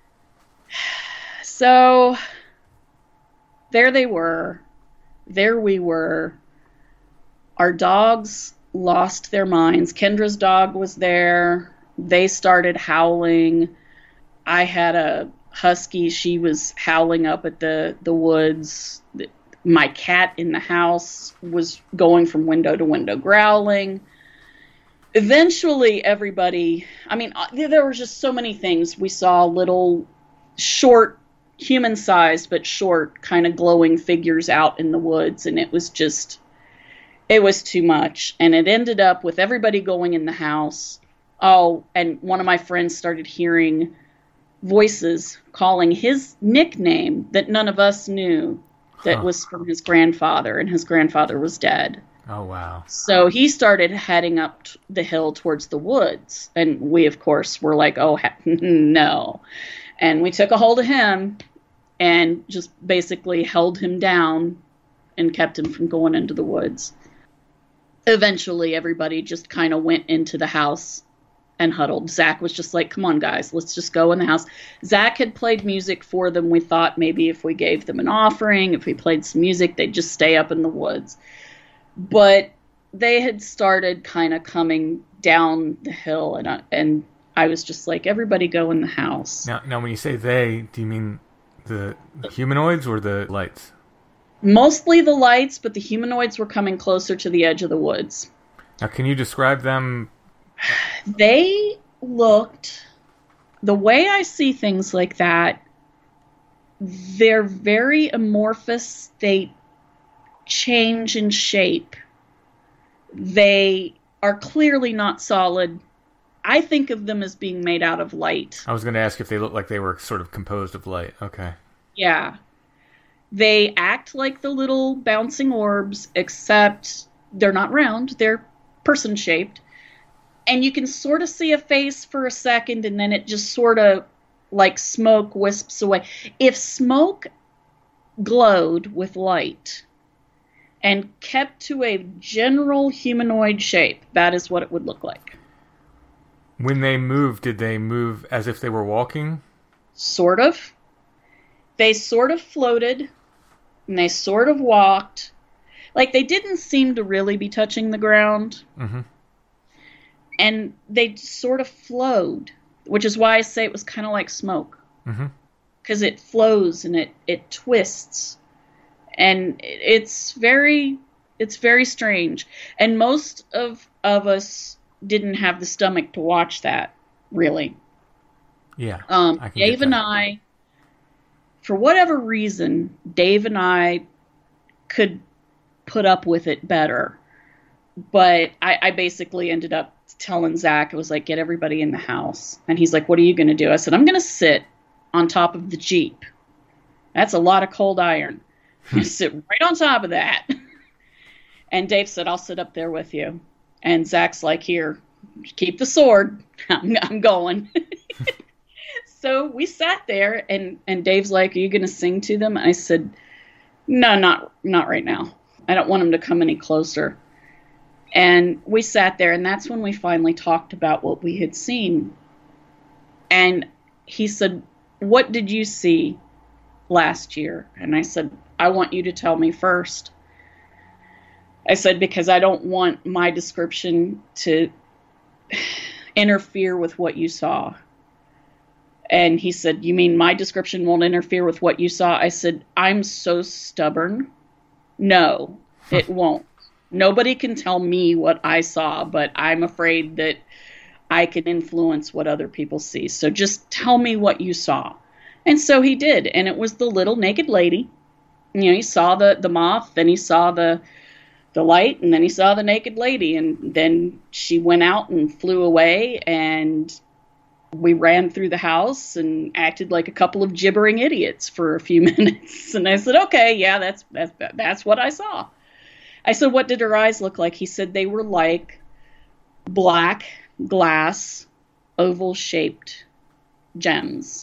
Speaker 6: So there they were. There we were. Our dogs lost their minds. Kendra's dog was there. They started howling. I had a husky. She was howling up at the, the woods. My cat in the house was going from window to window growling. Eventually, everybody, I mean, there were just so many things. We saw little short, human-sized, but short, kind of glowing figures out in the woods, and it was just, it was too much. And it ended up with everybody going in the house. Oh, and one of my friends started hearing voices calling his nickname that none of us knew, that huh. was from his grandfather, and his grandfather was dead.
Speaker 4: Oh, wow.
Speaker 6: So he started heading up t- the hill towards the woods. And we, of course, were like, oh, ha- no. And we took a hold of him and just basically held him down and kept him from going into the woods. Eventually, everybody just kind of went into the house and huddled. Zach was just like, come on, guys, let's just go in the house. Zach had played music for them. We thought maybe if we gave them an offering, if we played some music, they'd just stay up in the woods. But they had started kind of coming down the hill, and I, and I was just like, everybody go in the house.
Speaker 4: Now, now, when you say they, do you mean the humanoids or the lights?
Speaker 6: Mostly the lights, but the humanoids were coming closer to the edge of the woods.
Speaker 4: Now, can you describe them?
Speaker 6: They looked, the way I see things like that, they're very amorphous. They change in shape. They are clearly not solid. I think of them as being made out of light.
Speaker 4: I was going to ask if they look like they were sort of composed of light. Okay.
Speaker 6: Yeah. They act like the little bouncing orbs, except they're not round. They're person-shaped. And you can sort of see a face for a second, and then it just sort of, like smoke, wisps away. If smoke glowed with light and kept to a general humanoid shape, that is what it would look like.
Speaker 4: When they moved, did they move as if they were walking?
Speaker 6: Sort of. They sort of floated, and they sort of walked. Like, they didn't seem to really be touching the ground.
Speaker 4: Mm-hmm.
Speaker 6: And they sort of flowed, which is why I say it was kind of like smoke.
Speaker 4: Mm-hmm.
Speaker 6: Because it flows and it, it twists. And it's very, it's very strange. And most of, of us didn't have the stomach to watch that, really.
Speaker 4: Yeah.
Speaker 6: Um, Dave and I, for whatever reason, Dave and I could put up with it better. But I, I basically ended up telling Zach, I was like, get everybody in the house. And he's like, what are you going to do? I said, I'm going to sit on top of the Jeep. That's a lot of cold iron. You sit right on top of that. And Dave said, I'll sit up there with you. And Zach's like, here, keep the sword. I'm, I'm going. So we sat there, and, and Dave's like, are you going to sing to them? I said, no, not not right now. I don't want them to come any closer. And we sat there, and that's when we finally talked about what we had seen. And he said, what did you see last year? And I said, I want you to tell me first. I said, because I don't want my description to interfere with what you saw. And he said, you mean my description won't interfere with what you saw? I said, I'm so stubborn. No, it won't. Nobody can tell me what I saw, but I'm afraid that I can influence what other people see. So just tell me what you saw. And so he did. And it was the little naked lady. You know, he saw the, the moth, then he saw the the light, and then he saw the naked lady. And then she went out and flew away, and we ran through the house and acted like a couple of gibbering idiots for a few minutes. And I said, okay, yeah, that's that's that's what I saw. I said, what did her eyes look like? He said they were like black glass, oval-shaped gems.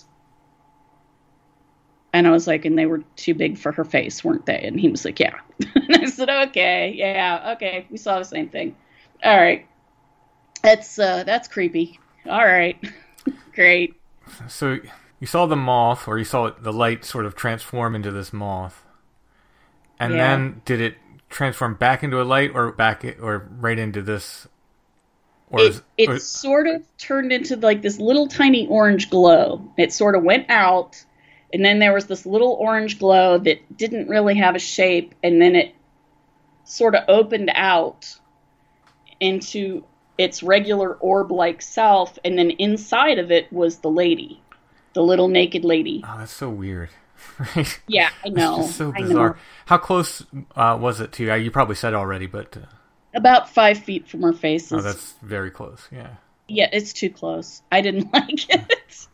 Speaker 6: And I was like, and they were too big for her face, weren't they? And he was like, yeah. And I said, okay, yeah, okay, we saw the same thing. All right. That's, uh, that's creepy. All right. Great.
Speaker 4: So you saw the moth, or you saw the light sort of transform into this moth. And yeah. Then did it transform back into a light, or back or right into this? Or
Speaker 6: it
Speaker 4: is,
Speaker 6: it
Speaker 4: or,
Speaker 6: sort of turned into like this little tiny orange glow. It sort of went out, and then there was this little orange glow that didn't really have a shape, and then it sort of opened out into its regular orb-like self, and then inside of it was the lady, the little naked lady.
Speaker 7: Oh, that's so weird.
Speaker 6: Yeah, I know.
Speaker 7: It's just so
Speaker 6: I
Speaker 7: bizarre.
Speaker 6: know.
Speaker 7: How close uh, was it to you? You probably said already, but... Uh...
Speaker 6: About five feet from our faces.
Speaker 7: Oh, that's very close, yeah.
Speaker 6: Yeah, it's too close. I didn't like it.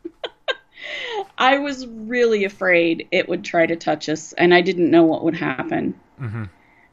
Speaker 6: I was really afraid it would try to touch us, and I didn't know what would happen.
Speaker 7: Mm-hmm.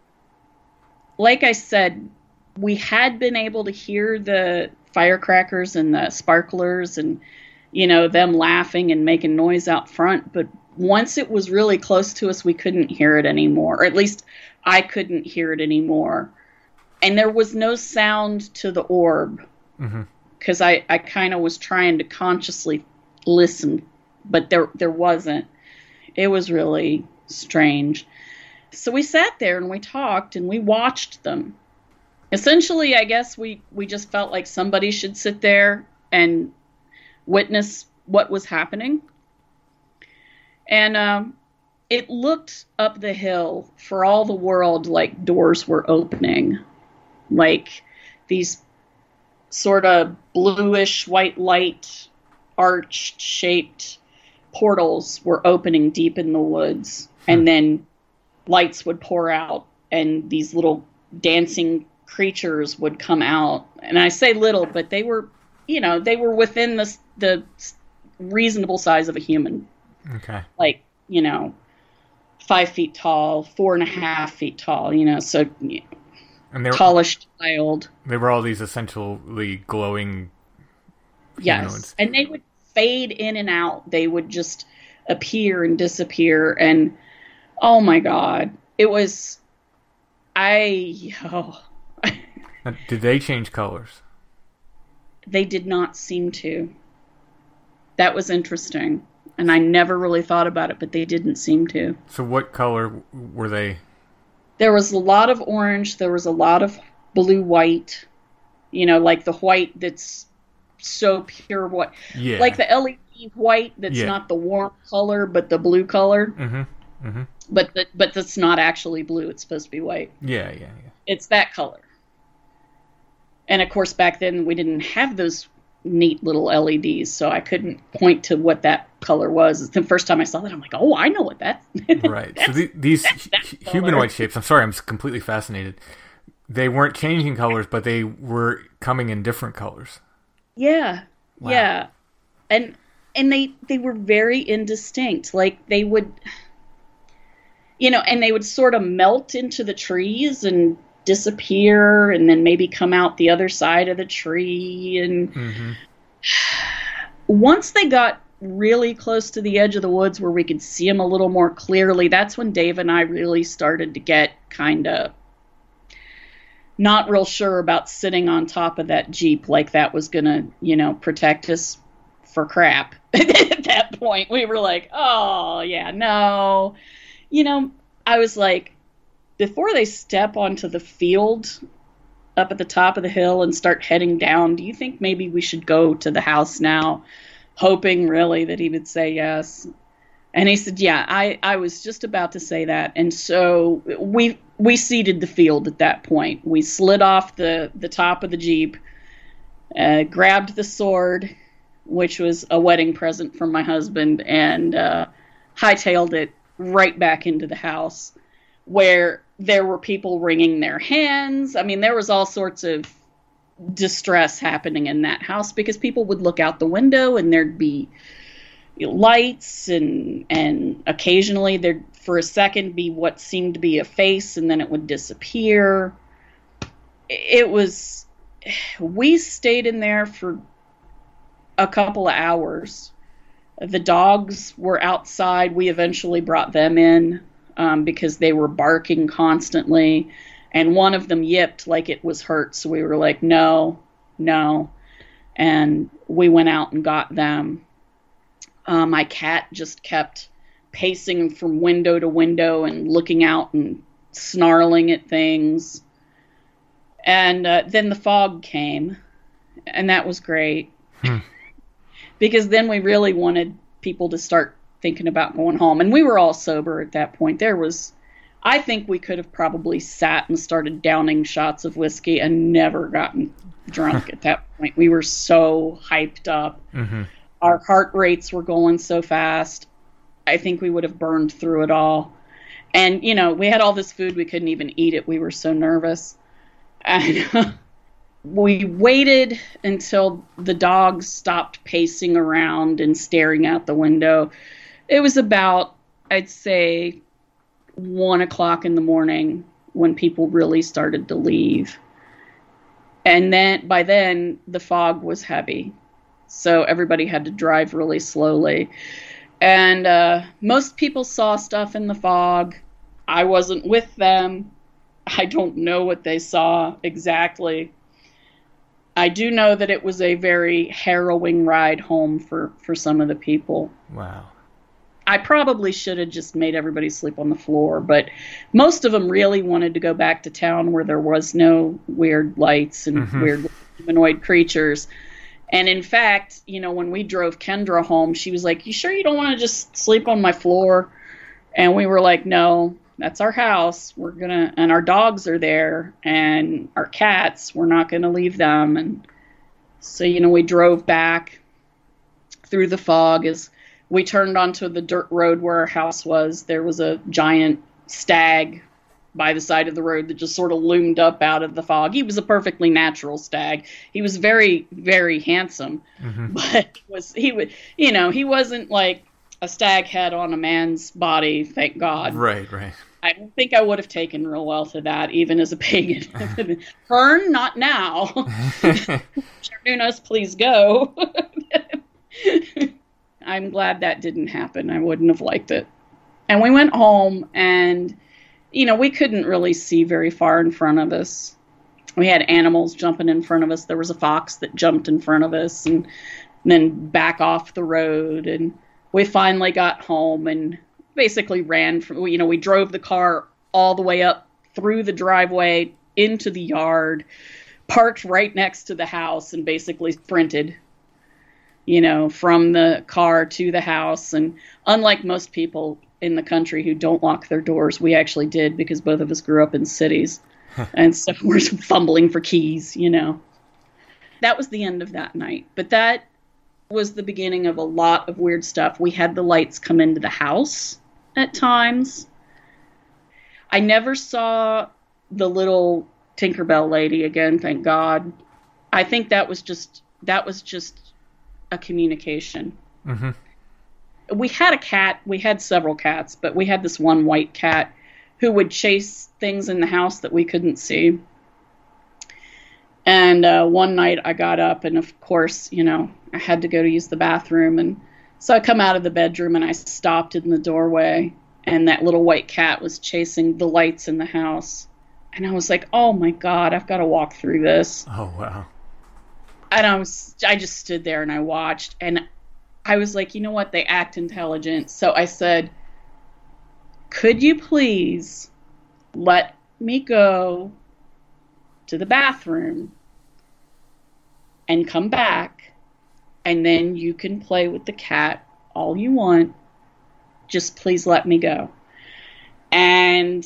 Speaker 6: Like I said, we had been able to hear the firecrackers and the sparklers and, you know, them laughing and making noise out front, but once it was really close to us, we couldn't hear it anymore, or at least I couldn't hear it anymore. And there was no sound to the orb, because mm-hmm. I, I kind of was trying to consciously listen, but there there wasn't. It was really strange. So we sat there and we talked and we watched them. Essentially, I guess we, we just felt like somebody should sit there and witness what was happening. And um, it looked up the hill for all the world like doors were opening. Like these sort of bluish white light arched shaped portals were opening deep in the woods. Hmm. And then lights would pour out and these little dancing creatures would come out. And I say little, but they were, you know, they were within the, the reasonable size of a human.
Speaker 7: Okay.
Speaker 6: Like, you know, five feet tall, four and a half feet tall, you know, so you know,
Speaker 7: and they were,
Speaker 6: polished child.
Speaker 7: They were all these essentially glowing
Speaker 6: Yes.
Speaker 7: humanoids.
Speaker 6: And they would fade in and out. They would just appear and disappear. And oh my God, it was, I, oh.
Speaker 7: Now, did they change colors?
Speaker 6: They did not seem to. That was interesting. And I never really thought about it, but they didn't seem to.
Speaker 7: So what color were they?
Speaker 6: There was a lot of orange. There was a lot of blue-white. You know, like the white that's so pure white.
Speaker 7: Yeah.
Speaker 6: Like the L E D white that's
Speaker 7: yeah.
Speaker 6: not the warm color, but the blue color.
Speaker 7: Mm-hmm. Mm-hmm.
Speaker 6: But the, but that's not actually blue. It's supposed to be white.
Speaker 7: Yeah, yeah, yeah.
Speaker 6: It's that color. And, of course, back then we didn't have those neat little L E Ds, so I couldn't point to what that color was. The first time I saw that, I'm like, oh, I know what that's.
Speaker 7: Right.
Speaker 6: that's,
Speaker 7: so the, these
Speaker 6: that
Speaker 7: humanoid shapes, I'm sorry, I'm completely fascinated. They weren't changing colors, but they were coming in different colors.
Speaker 6: Yeah.
Speaker 7: Wow.
Speaker 6: Yeah. And and they, they were very indistinct. Like, they would, you know, and they would sort of melt into the trees and disappear and then maybe come out the other side of the tree. And mm-hmm. once they got really close to the edge of the woods where we could see them a little more clearly, that's when Dave and I really started to get kind of not real sure about sitting on top of that Jeep like that was going to, you know, protect us for crap. At that point, we were like, oh, yeah, no. You know, I was like, before they step onto the field up at the top of the hill and start heading down, do you think maybe we should go to the house now, hoping really that he would say yes? And he said, yeah, I, I was just about to say that. And so we we seeded the field at that point. We slid off the, the top of the Jeep, uh, grabbed the sword, which was a wedding present from my husband, and uh, hightailed it right back into the house, where there were people wringing their hands. I mean, there was all sorts of distress happening in that house because people would look out the window and there'd be lights and and occasionally there'd for a second be what seemed to be a face and then it would disappear. It was, we stayed in there for a couple of hours. The dogs were outside. We eventually brought them in. Um, because they were barking constantly, and one of them yipped like it was hurt. So we were like, no, no. And we went out and got them. Uh, my cat just kept pacing from window to window and looking out and snarling at things. And uh, then the fog came, and that was great. Hmm. Because then we really wanted people to start thinking about going home. And we were all sober at that point. There was I think we could have probably sat and started downing shots of whiskey and never gotten drunk at that point. We were so hyped up.
Speaker 7: Mm-hmm.
Speaker 6: Our heart rates were going so fast. I think we would have burned through it all. And, you know, we had all this food, we couldn't even eat it. We were so nervous. And we waited until the dogs stopped pacing around and staring out the window. It was about, I'd say, one o'clock in the morning when people really started to leave. And then by then, the fog was heavy. So everybody had to drive really slowly. And uh, most people saw stuff in the fog. I wasn't with them. I don't know what they saw exactly. I do know that it was a very harrowing ride home for, for some of the people.
Speaker 7: Wow.
Speaker 6: I probably should have just made everybody sleep on the floor, but most of them really wanted to go back to town where there was no weird lights and mm-hmm. weird humanoid creatures. And in fact, you know, when we drove Kendra home, she was like, "You sure you don't want to just sleep on my floor?" And we were like, "No, that's our house. We're going to, and our dogs are there and our cats, we're not going to leave them." And so, you know, we drove back through the fog. As we turned onto the dirt road where our house was, there was a giant stag by the side of the road that just sort of loomed up out of the fog. He was a perfectly natural stag. He was very, very handsome, mm-hmm. but was he would, you know, he wasn't like a stag head on a man's body, thank God.
Speaker 7: Right, right.
Speaker 6: I don't think I would have taken real well to that, even as a pagan. Hearn, not now. Nunos, please go. I'm glad that didn't happen. I wouldn't have liked it. And we went home, and, you know, we couldn't really see very far in front of us. We had animals jumping in front of us. There was a fox that jumped in front of us and then back off the road. And we finally got home and basically ran from, you know, we drove the car all the way up through the driveway into the yard, parked right next to the house, and basically sprinted, you know, from the car to the house. And unlike most people in the country who don't lock their doors, we actually did, because both of us grew up in cities. And so we're fumbling for keys, you know. That was the end of that night. But that was the beginning of a lot of weird stuff. We had the lights come into the house at times. I never saw the little Tinkerbell lady again, thank God. I think that was just that was just a communication.
Speaker 7: Mm-hmm.
Speaker 6: We had a cat. We had several cats, but we had this one white cat who would chase things in the house that we couldn't see. And uh, one night I got up, and of course, you know, I had to go to use the bathroom. And so I come out of the bedroom and I stopped in the doorway, and that little white cat was chasing the lights in the house. And I was like, oh my God, I've got to walk through this.
Speaker 7: Oh, wow.
Speaker 6: And I was, I just stood there and I watched, and I was like, you know what? They act intelligent. So I said, could you please let me go to the bathroom and come back, and then you can play with the cat all you want. Just please let me go. And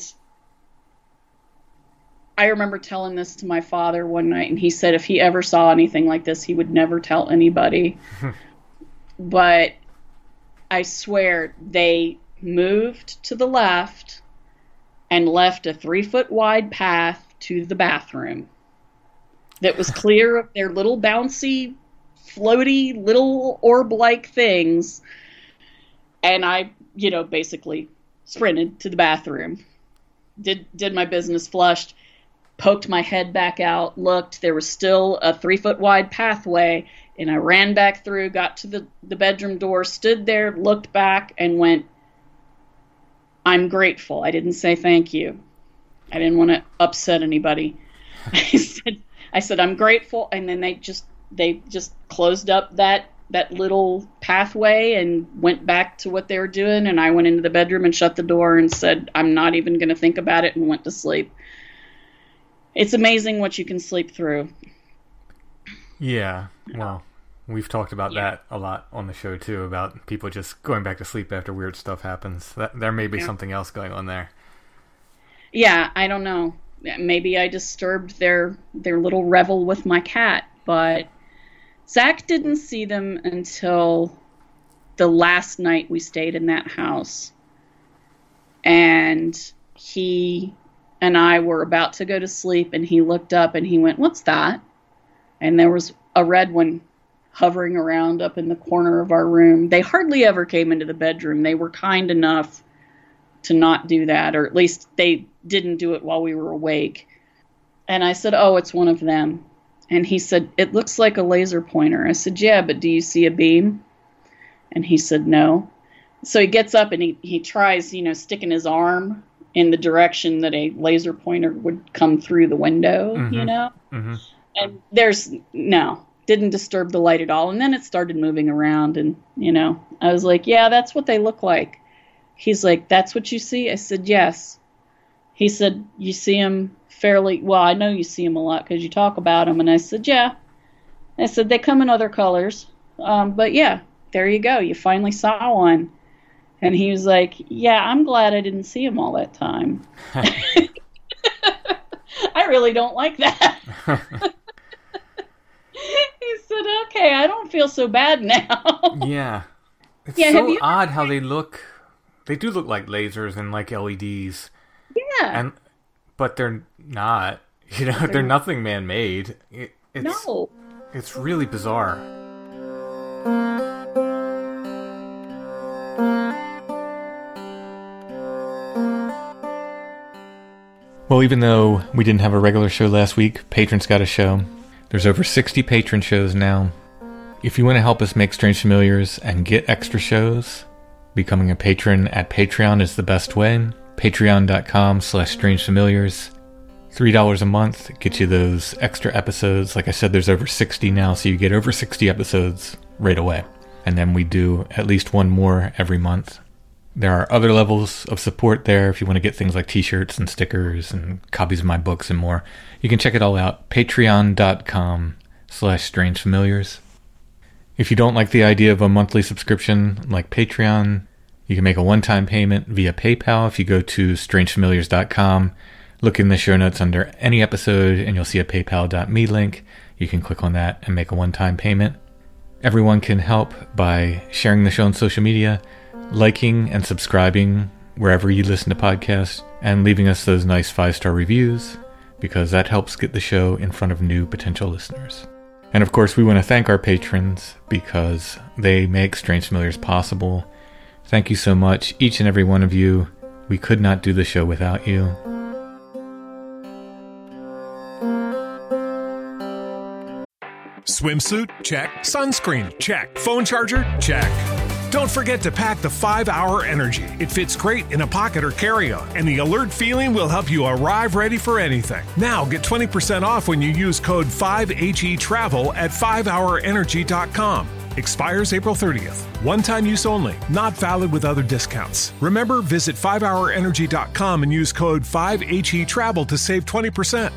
Speaker 6: I remember telling this to my father one night, and he said if he ever saw anything like this, he would never tell anybody. But I swear they moved to the left and left a three foot wide path to the bathroom that was clear of their little bouncy, floaty, little orb-like things. And I, you know, basically sprinted to the bathroom, did did my business, flushed, poked my head back out, looked. There was still a three foot wide pathway, and I ran back through, got to the, the bedroom door, stood there, looked back, and went, I'm grateful. I didn't say thank you. I didn't want to upset anybody. I said, I said, I'm grateful. And then they just, they just closed up that, that little pathway and went back to what they were doing. And I went into the bedroom and shut the door and said, I'm not even going to think about it, and went to sleep. It's amazing what you can sleep through.
Speaker 7: Yeah. Well, we've talked about
Speaker 6: Yeah.
Speaker 7: that a lot on the show too, about people just going back to sleep after weird stuff happens. That, there may be
Speaker 6: Yeah.
Speaker 7: something else going on there.
Speaker 6: yeah, I don't know. Maybe I disturbed their their little revel with my cat, but Zach didn't see them until the last night we stayed in that house. And he and I were about to go to sleep, and he looked up and he went, "What's that?" And there was a red one hovering around up in the corner of our room. They hardly ever came into the bedroom. They were kind enough to not do that, or at least they didn't do it while we were awake. And I said, "Oh, it's one of them." And he said, "It looks like a laser pointer." I said, "Yeah, but do you see a beam?" And he said, "No." So he gets up and he, he tries, you know, sticking his arm in the direction that a laser pointer would come through the window, mm-hmm. you know? Mm-hmm. And there's, no, didn't disturb the light at all. And then it started moving around and, you know, I was like, "Yeah, that's what they look like." He's like, "That's what you see?" I said, "Yes." He said, "You see them fairly, well, I know you see them a lot because you talk about them." And I said, "Yeah." I said, "They come in other colors. Um, but yeah, there you go. You finally saw one." And he was like, "Yeah, I'm glad I didn't see him all that time." I really don't like that. He said, "Okay, I don't feel so bad now."
Speaker 7: Yeah. It's
Speaker 6: yeah,
Speaker 7: so odd how they look. They do look like lasers and like L E Ds.
Speaker 6: Yeah.
Speaker 7: And but they're not. You know, they're, they're nothing man-made. It, it's,
Speaker 6: no.
Speaker 7: It's really bizarre.
Speaker 4: Well, even though we didn't have a regular show last week, Patrons got a show. There's over sixty patron shows now. If you want to help us make Strange Familiars and get extra shows, becoming a patron at Patreon is the best way. Patreon.com slash Strange Familiars. three dollars a month gets you those extra episodes. Like I said, there's over sixty now, so you get over sixty episodes right away. And then we do at least one more every month. There are other levels of support there if you want to get things like t-shirts and stickers and copies of my books and more. You can check it all out. Patreon.com slash Strange Familiars. If you don't like the idea of a monthly subscription like Patreon, you can make a one-time payment via PayPal if you go to strange familiars dot com. Look in the show notes under any episode and you'll see a paypal dot me link. You can click on that and make a one-time payment. Everyone can help by sharing the show on social media, liking and subscribing wherever you listen to podcasts, and leaving us those nice five-star reviews, because that helps get the show in front of new potential listeners. And of course, we want to thank our patrons because they make Strange Familiars possible. Thank you so much, each and every one of you. We could not do the show without you.
Speaker 2: Swimsuit? Check. Sunscreen? Check. Phone charger? Check. Don't forget to pack the five hour Energy. It fits great in a pocket or carry-on, and the alert feeling will help you arrive ready for anything. Now get twenty percent off when you use code five H E travel at five hour energy dot com. Expires April thirtieth. One-time use only. Not valid with other discounts. Remember, visit five hour energy dot com and use code five H E travel to save twenty percent.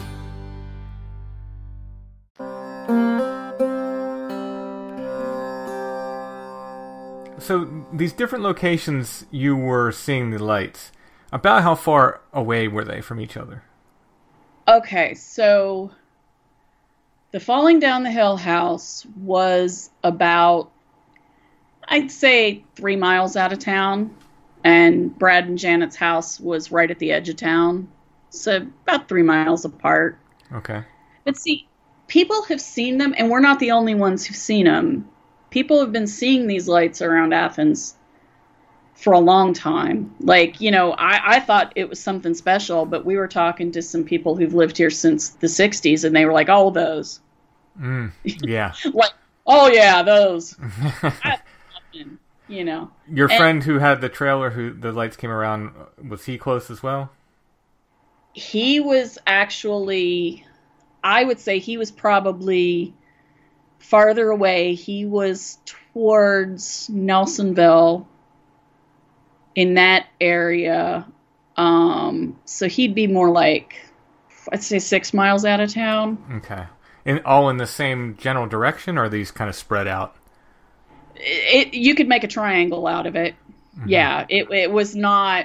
Speaker 7: So these different locations you were seeing the lights, about how far away were they from each other?
Speaker 6: Okay, so the Falling Down the Hill house was about, I'd say, three miles out of town, and Brad and Janet's house was right at the edge of town, so about three miles apart.
Speaker 7: Okay.
Speaker 6: But see, people have seen them, and we're not the only ones who've seen them. People have been seeing these lights around Athens for a long time. Like, you know, I, I thought it was something special, but we were talking to some people who've lived here since the sixties, and they were like, "Oh, those."
Speaker 7: Mm, yeah.
Speaker 6: Like, "Oh, yeah, those." I, you know.
Speaker 7: Your
Speaker 6: and
Speaker 7: friend who had the trailer, who the lights came around, was he close as well?
Speaker 6: He was actually, I would say he was probably farther away. He was towards Nelsonville, in that area. Um, so he'd be more like, I'd say six miles out of town.
Speaker 7: Okay. And all in the same general direction, or are these kind of spread out?
Speaker 6: It, you could make a triangle out of it. Mm-hmm. Yeah, it it was not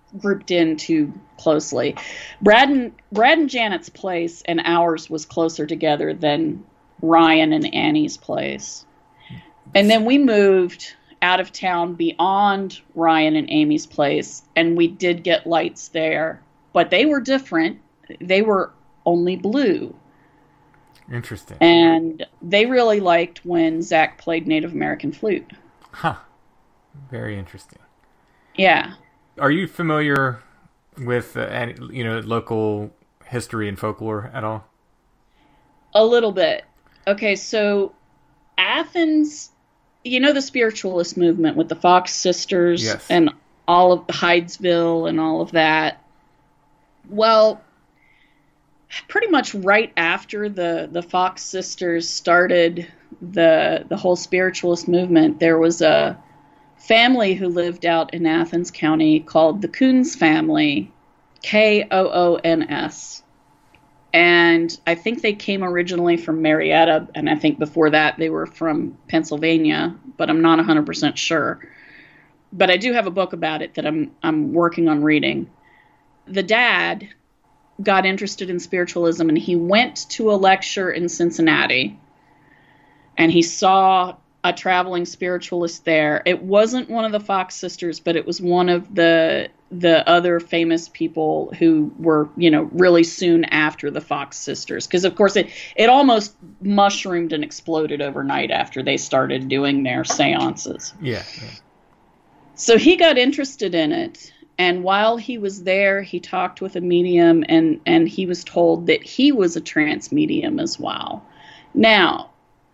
Speaker 6: grouped in too closely. Brad and Brad and Janet's place and ours was closer together than Ryan and Annie's place. And then we moved out of town beyond Ryan and Amy's place, and we did get lights there, but they were different. They were only blue.
Speaker 7: Interesting.
Speaker 6: And they really liked when Zach played Native American flute.
Speaker 7: Huh. Very interesting.
Speaker 6: Yeah.
Speaker 7: Are you familiar with uh, any, you know, local history and folklore at all?
Speaker 6: A little bit. Okay, so Athens, you know the spiritualist movement with the Fox sisters
Speaker 7: yes.
Speaker 6: and all of Hydesville and all of that. Well, pretty much right after the, the Fox sisters started the the whole spiritualist movement, there was a family who lived out in Athens County called the Koons family, K O O N S. And I think they came originally from Marietta, and I think before that they were from Pennsylvania, but I'm not one hundred percent sure. But I do have a book about it that I'm I'm working on reading. The dad got interested in spiritualism, and he went to a lecture in Cincinnati, and he saw a traveling spiritualist there. It wasn't one of the Fox sisters, but it was one of the the other famous people who were, you know, really soon after the Fox sisters. Because, of course, it, it almost mushroomed and exploded overnight after they started doing their seances.
Speaker 7: Yeah, yeah.
Speaker 6: So he got interested in it. And while he was there, he talked with a medium, and, and he was told that he was a trance medium as well. Now,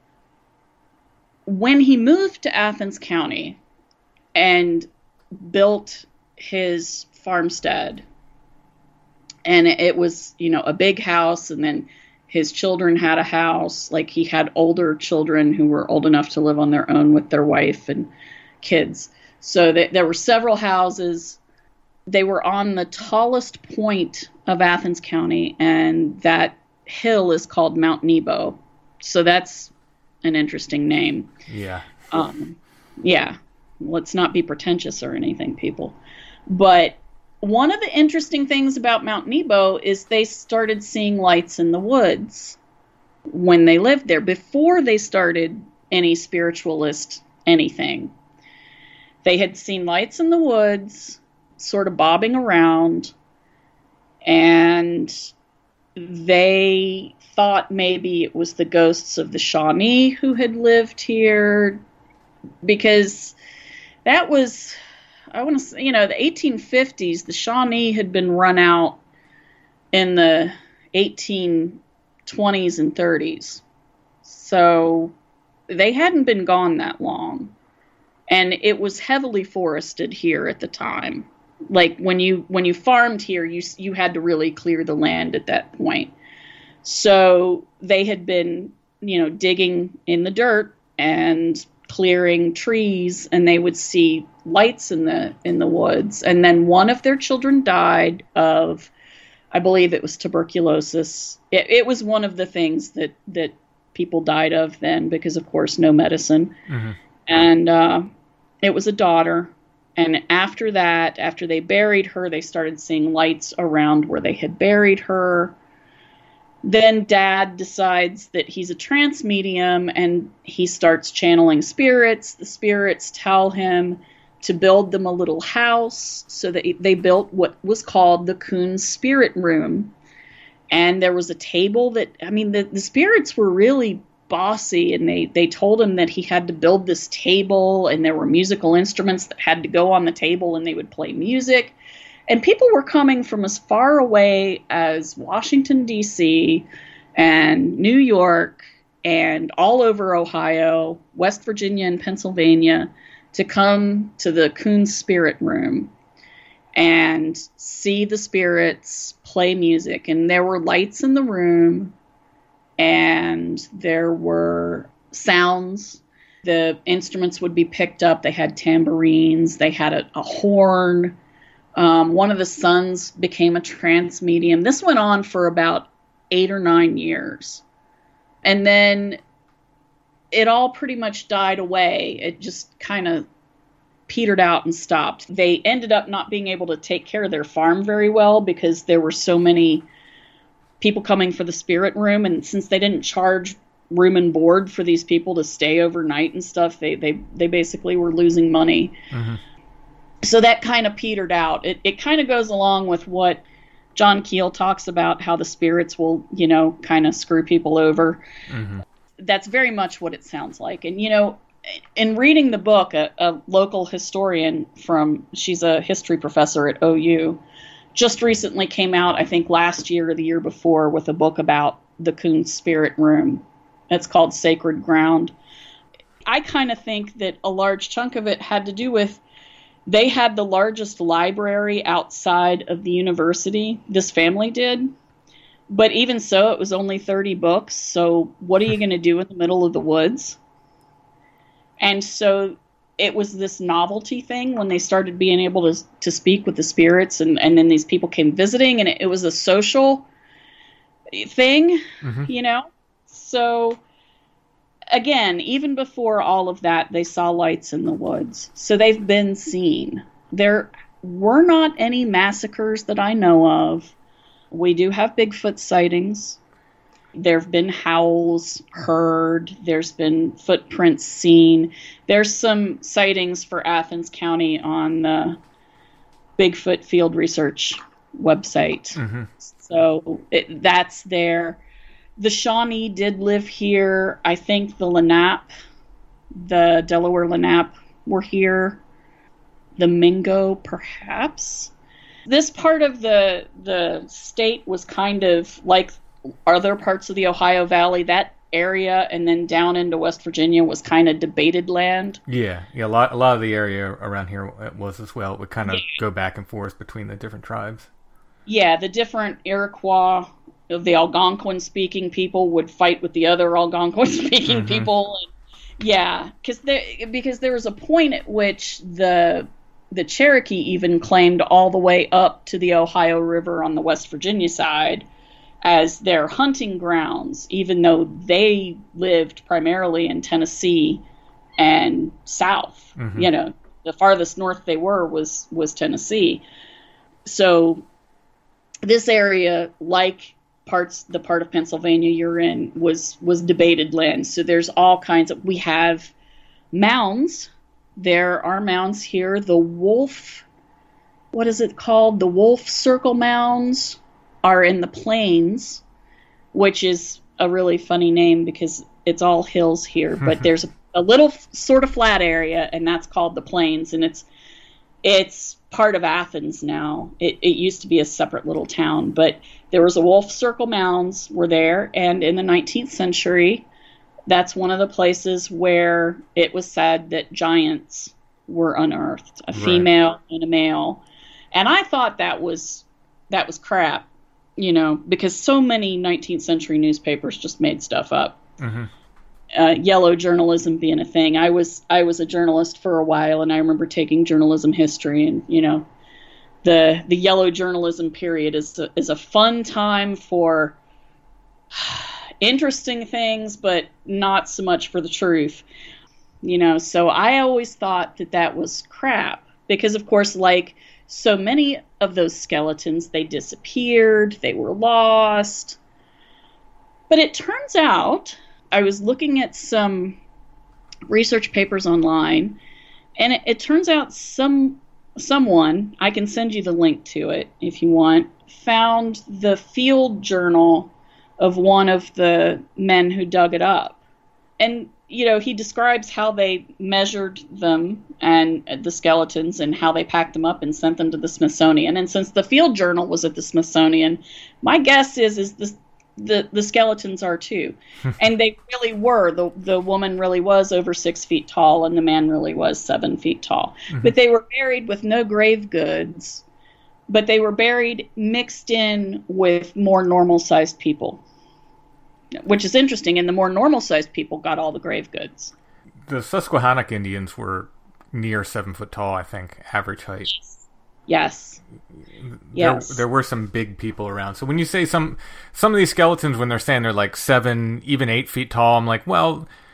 Speaker 6: when he moved to Athens County and built his farmstead, and it was, you know, a big house, and then his children had a house, like he had older children who were old enough to live on their own with their wife and kids. So th- there were several houses. They were on the tallest point of Athens County, and that hill is called Mount Nebo. So that's an interesting name.
Speaker 7: Yeah.
Speaker 6: Um, yeah. Let's not be pretentious or anything, people. But one of the interesting things about Mount Nebo is they started seeing lights in the woods when they lived there, before they started any spiritualist anything. They had seen lights in the woods, sort of bobbing around, and they thought maybe it was the ghosts of the Shawnee who had lived here, because that was, I want to say, you know, the eighteen fifties, the Shawnee had been run out in the eighteen twenties and thirties. So they hadn't been gone that long. And it was heavily forested here at the time. Like when you when you farmed here, you you had to really clear the land at that point. So they had been, you know, digging in the dirt and clearing trees, and they would see lights in the in the woods. And then one of their children died of, I believe it was tuberculosis. It, it was one of the things that that people died of then, because of course no medicine. Mm-hmm. And uh, it was a daughter. And after that, after they buried her, they started seeing lights around where they had buried her. Then Dad decides that he's a trance medium, and he starts channeling spirits. The spirits tell him to build them a little house. So that they built what was called the Koons Spirit Room. And there was a table that, I mean, the, the spirits were really bossy, and they, they told him that he had to build this table, and there were musical instruments that had to go on the table, and they would play music. And people were coming from as far away as Washington, D C, and New York, and all over Ohio, West Virginia, and Pennsylvania to come to the Koons Spirit Room and see the spirits play music. And there were lights in the room, and there were sounds. The instruments would be picked up. They had tambourines. They had a, a horn. Um, one of the sons became a trance medium. This went on for about eight or nine years. And then it all pretty much died away. It just kind of petered out and stopped. They ended up not being able to take care of their farm very well because there were so many people coming for the spirit room. And since they didn't charge room and board for these people to stay overnight and stuff, they they, they basically were losing money. Mm-hmm. So that kind of petered out. It it kind of goes along with what John Keel talks about, how the spirits will, you know, kind of screw people over. Mm-hmm. That's very much what it sounds like. And, you know, in reading the book, a, a local historian from, she's a history professor at O U, just recently came out, I think last year or the year before, with a book about the Coon Spirit Room. It's called Sacred Ground. I kind of think that a large chunk of it had to do with they had the largest library outside of the university. This family did. But even so, it was only thirty books. So what are you going to do in the middle of the woods? And so it was this novelty thing when they started being able to to speak with the spirits, and, and then these people came visiting, and it, it was a social thing, mm-hmm. you know? So again, even before all of that, they saw lights in the woods. So they've been seen. There were not any massacres that I know of. We do have Bigfoot sightings. There have been howls heard. There's been footprints seen. There's some sightings for Athens County on the Bigfoot Field Research website. Mm-hmm. So it, that's there. The Shawnee did live here. I think the Lenape, the Delaware Lenape were here. The Mingo, perhaps. This part of the the state was kind of like other parts of the Ohio Valley. That area and then down into West Virginia was kind of debated land.
Speaker 7: Yeah, yeah. A lot, a lot of the area around here was as well. It would kind of yeah. go back and forth between the different tribes. Yeah,
Speaker 6: the different Iroquois, the Algonquin-speaking people would fight with the other Algonquin-speaking mm-hmm. people. And, yeah, because there because there was a point at which the the Cherokee even claimed all the way up to the Ohio River on the West Virginia side as their hunting grounds, even though they lived primarily in Tennessee and south. Mm-hmm. You know, the farthest north they were was was Tennessee. So this area, like parts the part of Pennsylvania you're in, was was debated land. So there's all kinds of, we have mounds. There are mounds here. The Wolf, what is it called? The Wolf Circle Mounds are in the plains, which is a really funny name because it's all hills here. But there's a, a little sort of flat area, and that's called the plains. And it's it's part of Athens now. It, it used to be a separate little town. But there was a Wolf Circle Mounds were there. And in the nineteenth century, that's one of the places where it was said that giants were unearthed, a female right. and a male. And I thought that was that was crap, you know, because so many nineteenth century newspapers just made stuff up. Mm-hmm. Uh, yellow journalism being a thing. I was I was a journalist for a while, and I remember taking journalism history, and you know, the the yellow journalism period is a, is a fun time for interesting things, but not so much for the truth, you know. So I always thought that that was crap because, of course, like so many of those skeletons, they disappeared, they were lost. But it turns out, I was looking at some research papers online, and it, it turns out some someone, I can send you the link to it if you want, found the field journal of one of the men who dug it up. And, you know, he describes how they measured them and the skeletons and how they packed them up and sent them to the Smithsonian. And since the field journal was at the Smithsonian, my guess is is this, the the skeletons are too. And they really were. The the woman really was over six feet tall and the man really was seven feet tall. Mm-hmm. But they were buried with no grave goods, but they were buried mixed in with more normal-sized people, which is interesting. And the more normal-sized people got all the grave goods.
Speaker 7: The Susquehannock Indians were near seven foot tall, I think, average height.
Speaker 6: Yes.
Speaker 7: There,
Speaker 6: yes.
Speaker 7: There were some big people around. So when you say some some of these skeletons, when they're saying they're like seven, even eight feet tall, I'm like, well,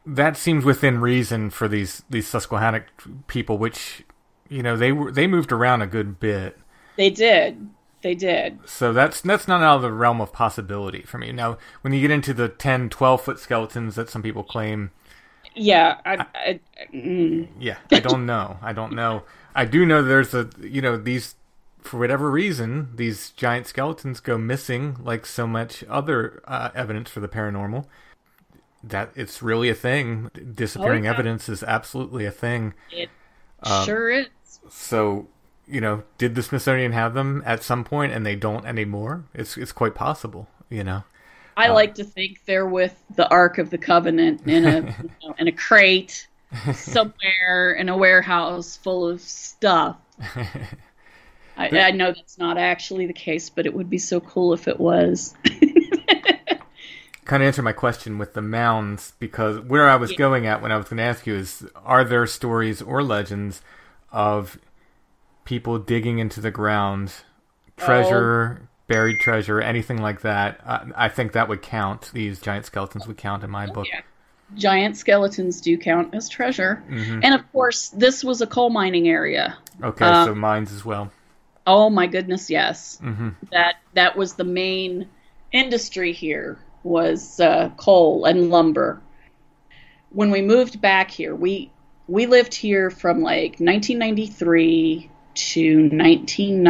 Speaker 7: that seems within reason for these these Susquehannock people, which, you know, they were they moved around a good bit.
Speaker 6: They did. They did.
Speaker 7: So that's that's not out of the realm of possibility for me. Now, when you get into the ten, twelve-foot skeletons that some people claim...
Speaker 6: Yeah. I, I, I, mm.
Speaker 7: Yeah, I don't know. I don't know. I do know there's a, you know, these, for whatever reason, these giant skeletons go missing like so much other uh, evidence for the paranormal. That it's really a thing. Disappearing oh, yeah. evidence is absolutely a thing.
Speaker 6: It um, sure is.
Speaker 7: So... You know, did the Smithsonian have them at some point and they don't anymore? It's it's quite possible, you know.
Speaker 6: I um, like to think they're with the Ark of the Covenant in a you know, in a crate somewhere in a warehouse full of stuff. I, I know that's not actually the case, but it would be so cool if it was.
Speaker 7: Kind of answer my question with the mounds, because where I was yeah. going at when I was going to ask you is, are there stories or legends of people digging into the ground, treasure, oh. buried treasure, anything like that? Uh, I think that would count. These giant skeletons would count in my book.
Speaker 6: Yeah. Giant skeletons do count as treasure. Mm-hmm. And of course, this was a coal mining area.
Speaker 7: Okay, um, so mines as well.
Speaker 6: Oh my goodness, yes.
Speaker 7: Mm-hmm.
Speaker 6: That that was the main industry here, was uh, coal and lumber. When we moved back here, we we lived here from like nineteen ninety-three to nineteen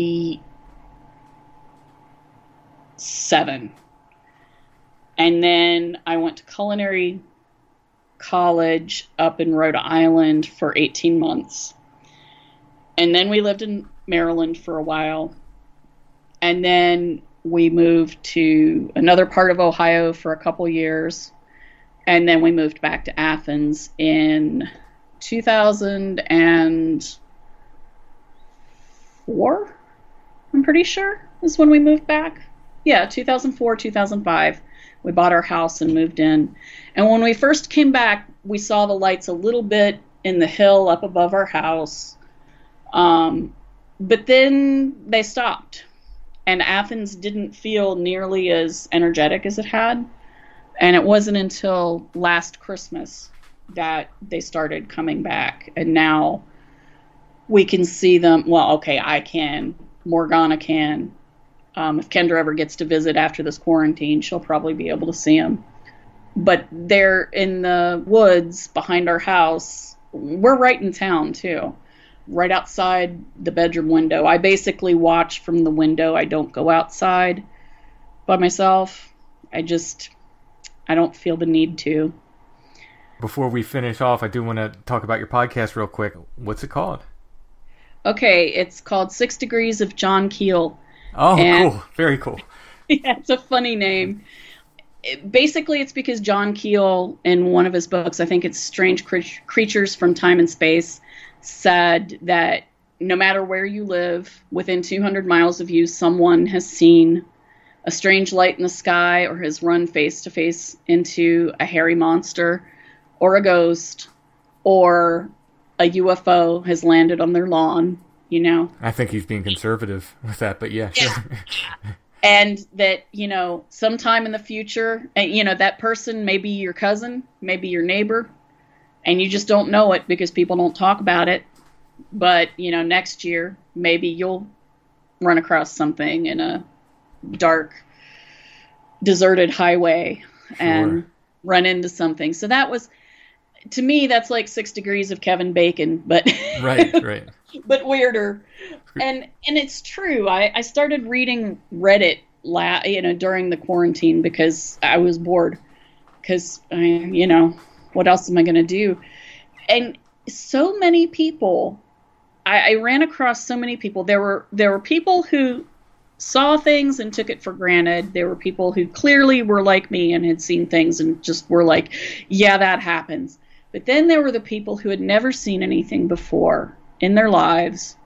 Speaker 6: ninety-seven. And then I went to culinary college up in Rhode Island for eighteen months. And then we lived in Maryland for a while. And then we moved to another part of Ohio for a couple years. And then we moved back to Athens in two thousand four, I'm pretty sure, is when we moved back. Yeah, two thousand four, two thousand five. We bought our house and moved in. And when we first came back, we saw the lights a little bit in the hill up above our house. Um, but then they stopped. And Athens didn't feel nearly as energetic as it had. And it wasn't until last Christmas that they started coming back. And now we can see them. Well, okay, I can. Morgana can. Um, if Kendra ever gets to visit after this quarantine, she'll probably be able to see them. But they're in the woods behind our house. We're right in town, too. Right outside the bedroom window. I basically watch from the window. I don't go outside by myself. I just, I don't feel the need to.
Speaker 7: Before we finish off, I do want to talk about your podcast real quick. What's it called?
Speaker 6: Okay, it's called Six Degrees of John Keel.
Speaker 7: Oh, and, cool. Very cool.
Speaker 6: Yeah, it's a funny name. It, basically, it's because John Keel, in one of his books, I think it's Strange Cre- Creatures from Time and Space, said that no matter where you live, within two hundred miles of you, someone has seen a strange light in the sky or has run face to face into a hairy monster or a ghost, or a U F O has landed on their lawn, you know.
Speaker 7: I think he's being conservative with that, but yeah, sure.
Speaker 6: Yeah. And that, you know, sometime in the future, you know, that person may be your cousin, maybe your neighbor, and you just don't know it because people don't talk about it. But, you know, next year, maybe you'll run across something in a dark, deserted highway sure. and run into something. So that was, to me, that's like Six Degrees of Kevin Bacon, but
Speaker 7: right, right,
Speaker 6: but weirder. And and it's true. I, I started reading Reddit, la- you know, during the quarantine because I was bored. Because I, you know, what else am I going to do? And so many people, I, I ran across so many people. There were there were people who saw things and took it for granted. There were people who clearly were like me and had seen things and just were like, yeah, that happens. But then there were the people who had never seen anything before in their lives.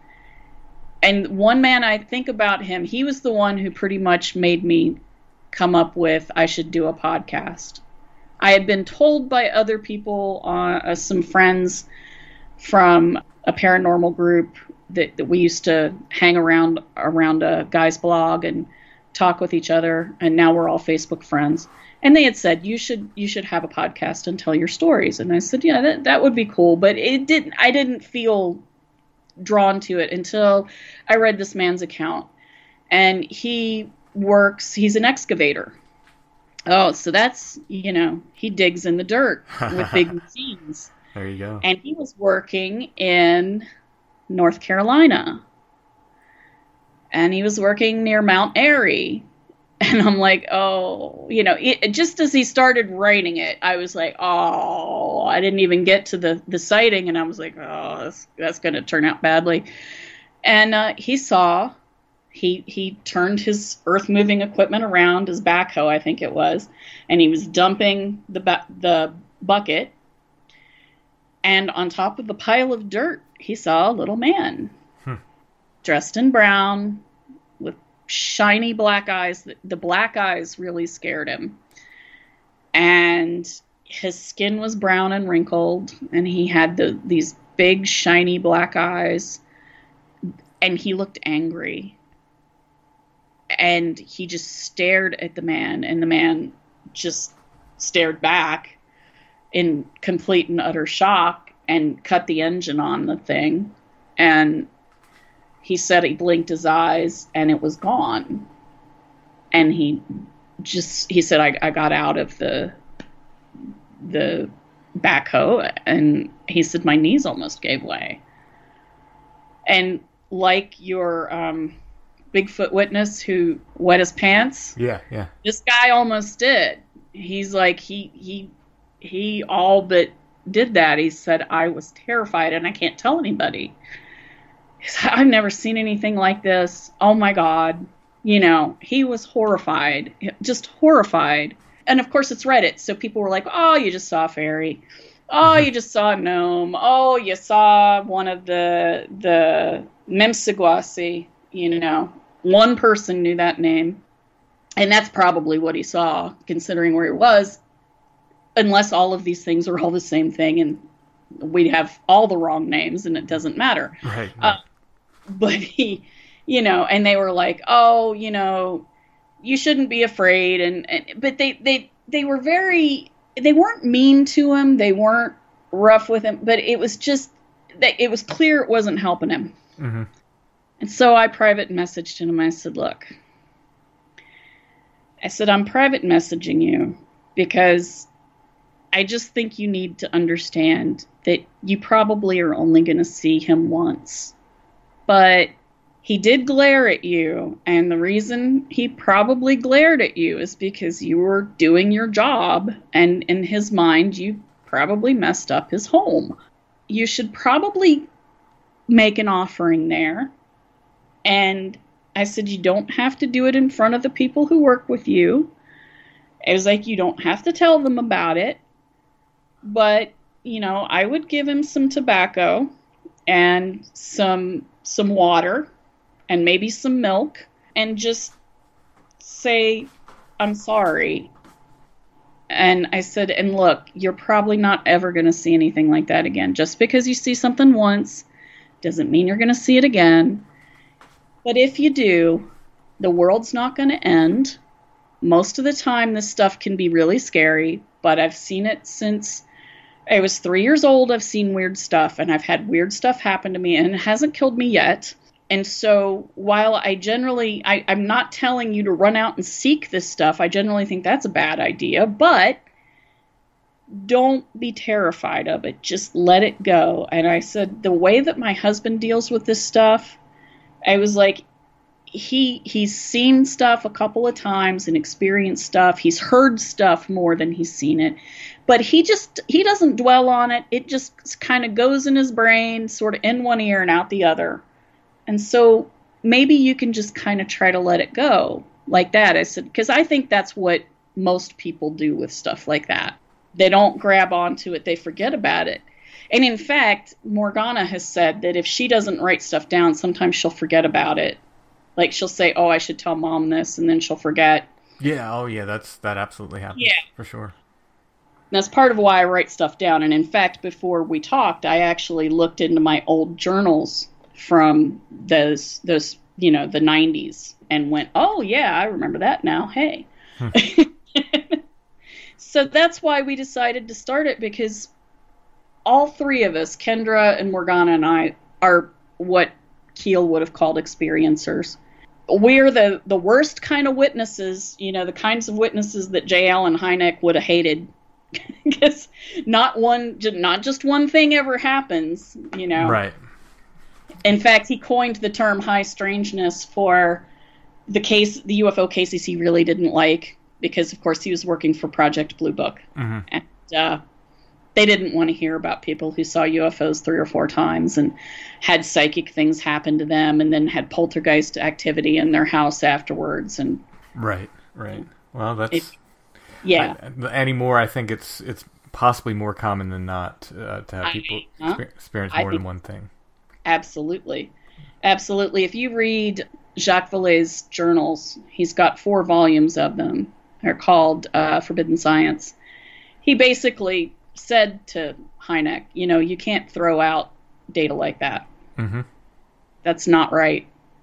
Speaker 6: And one man, I think about him, he was the one who pretty much made me come up with, I should do a podcast. I had been told by other people, uh, uh, some friends from a paranormal group that, that we used to hang around around a guy's blog and talk with each other. And now we're all Facebook friends. And they had said, you should you should have a podcast and tell your stories. And I said, yeah, that, that would be cool. But it didn't. I didn't feel drawn to it until I read this man's account. And he works, he's an excavator. Oh, so that's, you know, he digs in the dirt with big machines.
Speaker 7: There you go.
Speaker 6: And he was working in North Carolina. And he was working near Mount Airy. And I'm like, oh, you know, it, just as he started writing it, I was like, oh, I didn't even get to the, the sighting. And I was like, oh, that's, that's going to turn out badly. And uh, he saw, he he turned his earth-moving equipment around, his backhoe, I think it was, and he was dumping the ba- the bucket. And on top of the pile of dirt, he saw a little man hmm. dressed in brown with shiny black eyes. The black eyes really scared him. And his skin was brown and wrinkled, and he had the these big shiny black eyes, and he looked angry. And he just stared at the man, and the man just stared back in complete and utter shock and cut the engine on the thing. And he said he blinked his eyes and it was gone. And he just, he said, I, I got out of the, the backhoe, and he said, my knees almost gave way. And like your, um, Bigfoot witness who wet his pants.
Speaker 7: Yeah, yeah.
Speaker 6: This guy almost did. He's like, he, he, he all but did that. He said, I was terrified and I can't tell anybody. He said, I've never seen anything like this. Oh my God. You know, he was horrified, just horrified. And of course it's Reddit. So people were like, oh, you just saw a fairy. Oh, you just saw a gnome. Oh, you saw one of the, the Memsiguasi. You know, one person knew that name, and that's probably what he saw, considering where he was, unless all of these things are all the same thing, and we'd have all the wrong names, and it doesn't matter.
Speaker 7: Right.
Speaker 6: Uh, but he, you know, and they were like, oh, you know, you shouldn't be afraid, and, and but they, they, they were very, they weren't mean to him, they weren't rough with him, but it was just, it was clear it wasn't helping him.
Speaker 7: Mm-hmm.
Speaker 6: And so I private messaged him. I said, look, I said, I'm private messaging you because I just think you need to understand that you probably are only going to see him once. But he did glare at you. And the reason he probably glared at you is because you were doing your job. And in his mind, you probably messed up his home. You should probably make an offering there. And I said, you don't have to do it in front of the people who work with you. It was like, you don't have to tell them about it. But, you know, I would give him some tobacco and some some water and maybe some milk and just say, I'm sorry. And I said, and look, you're probably not ever going to see anything like that again. Just because you see something once doesn't mean you're going to see it again. But if you do, the world's not going to end. Most of the time, this stuff can be really scary, but I've seen it since I was three years old. I've seen weird stuff, and I've had weird stuff happen to me, and it hasn't killed me yet. And so while I generally, I, I'm not telling you to run out and seek this stuff. I generally think that's a bad idea, but don't be terrified of it. Just let it go. And I said, the way that my husband deals with this stuff, I was like, he he's seen stuff a couple of times and experienced stuff. He's heard stuff more than he's seen it. But he just, he doesn't dwell on it. It just kind of goes in his brain, sort of in one ear and out the other. And so maybe you can just kind of try to let it go like that. I said, because I think that's what most people do with stuff like that. They don't grab onto it. They forget about it. And in fact, Morgana has said that if she doesn't write stuff down, sometimes she'll forget about it. Like she'll say, oh, I should tell mom this, and then she'll forget.
Speaker 7: Yeah, oh yeah, that's that absolutely happens.
Speaker 6: Yeah.
Speaker 7: For sure.
Speaker 6: And that's part of why I write stuff down. And in fact, before we talked, I actually looked into my old journals from those, those you know, the nineties and went, oh yeah, I remember that now. Hey. Hmm. So that's why we decided to start it, because all three of us, Kendra and Morgana and I, are what Keel would have called experiencers. We're the, the worst kind of witnesses, you know, the kinds of witnesses that J. Allen Hynek would have hated. Because not one, not just one thing ever happens, you know.
Speaker 7: Right.
Speaker 6: In fact, he coined the term high strangeness for the case, the U F O cases he really didn't like, because, of course, he was working for Project Blue Book. Mm-hmm. And uh, they didn't want to hear about people who saw U F Os three or four times and had psychic things happen to them and then had poltergeist activity in their house afterwards. And
Speaker 7: Right, right. Well, that's...
Speaker 6: It, yeah.
Speaker 7: I, anymore, I think it's it's possibly more common than not uh, to have people
Speaker 6: I, huh?
Speaker 7: experience more
Speaker 6: I,
Speaker 7: than one thing.
Speaker 6: Absolutely. Absolutely. If you read Jacques Vallée's journals, he's got four volumes of them. They're called uh, Forbidden Science. He basically said to Hynek, you know, you can't throw out data like that.
Speaker 7: Mm-hmm.
Speaker 6: That's not right.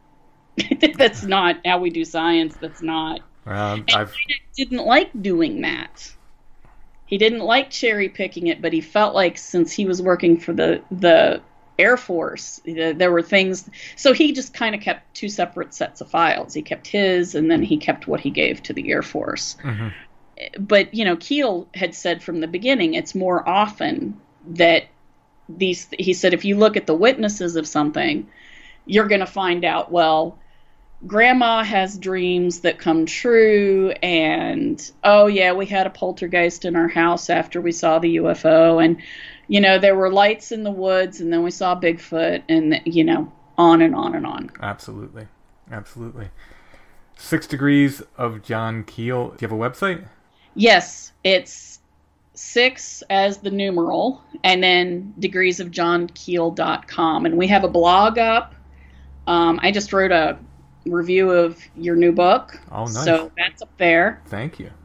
Speaker 6: That's not how we do science. That's not.
Speaker 7: Well,
Speaker 6: and
Speaker 7: I've...
Speaker 6: Hynek didn't like doing that. He didn't like cherry picking it, but he felt like since he was working for the the Air Force, there were things. So he just kind of kept two separate sets of files. He kept his, and then he kept what he gave to the Air Force. Mm-hmm. But, you know, Keel had said from the beginning, it's more often that these, he said, if you look at the witnesses of something, you're going to find out, well, Grandma has dreams that come true, and, oh, yeah, we had a poltergeist in our house after we saw the U F O, and, you know, there were lights in the woods, and then we saw Bigfoot, and, you know, on and on and on.
Speaker 7: Absolutely. Absolutely. Six Degrees of John Keel. Do you have a website?
Speaker 6: Yes, it's six as the numeral, and then degrees of john keel dot com. And we have a blog up. Um, I just wrote a review of your new book.
Speaker 7: Oh, nice.
Speaker 6: So that's up there.
Speaker 7: Thank you.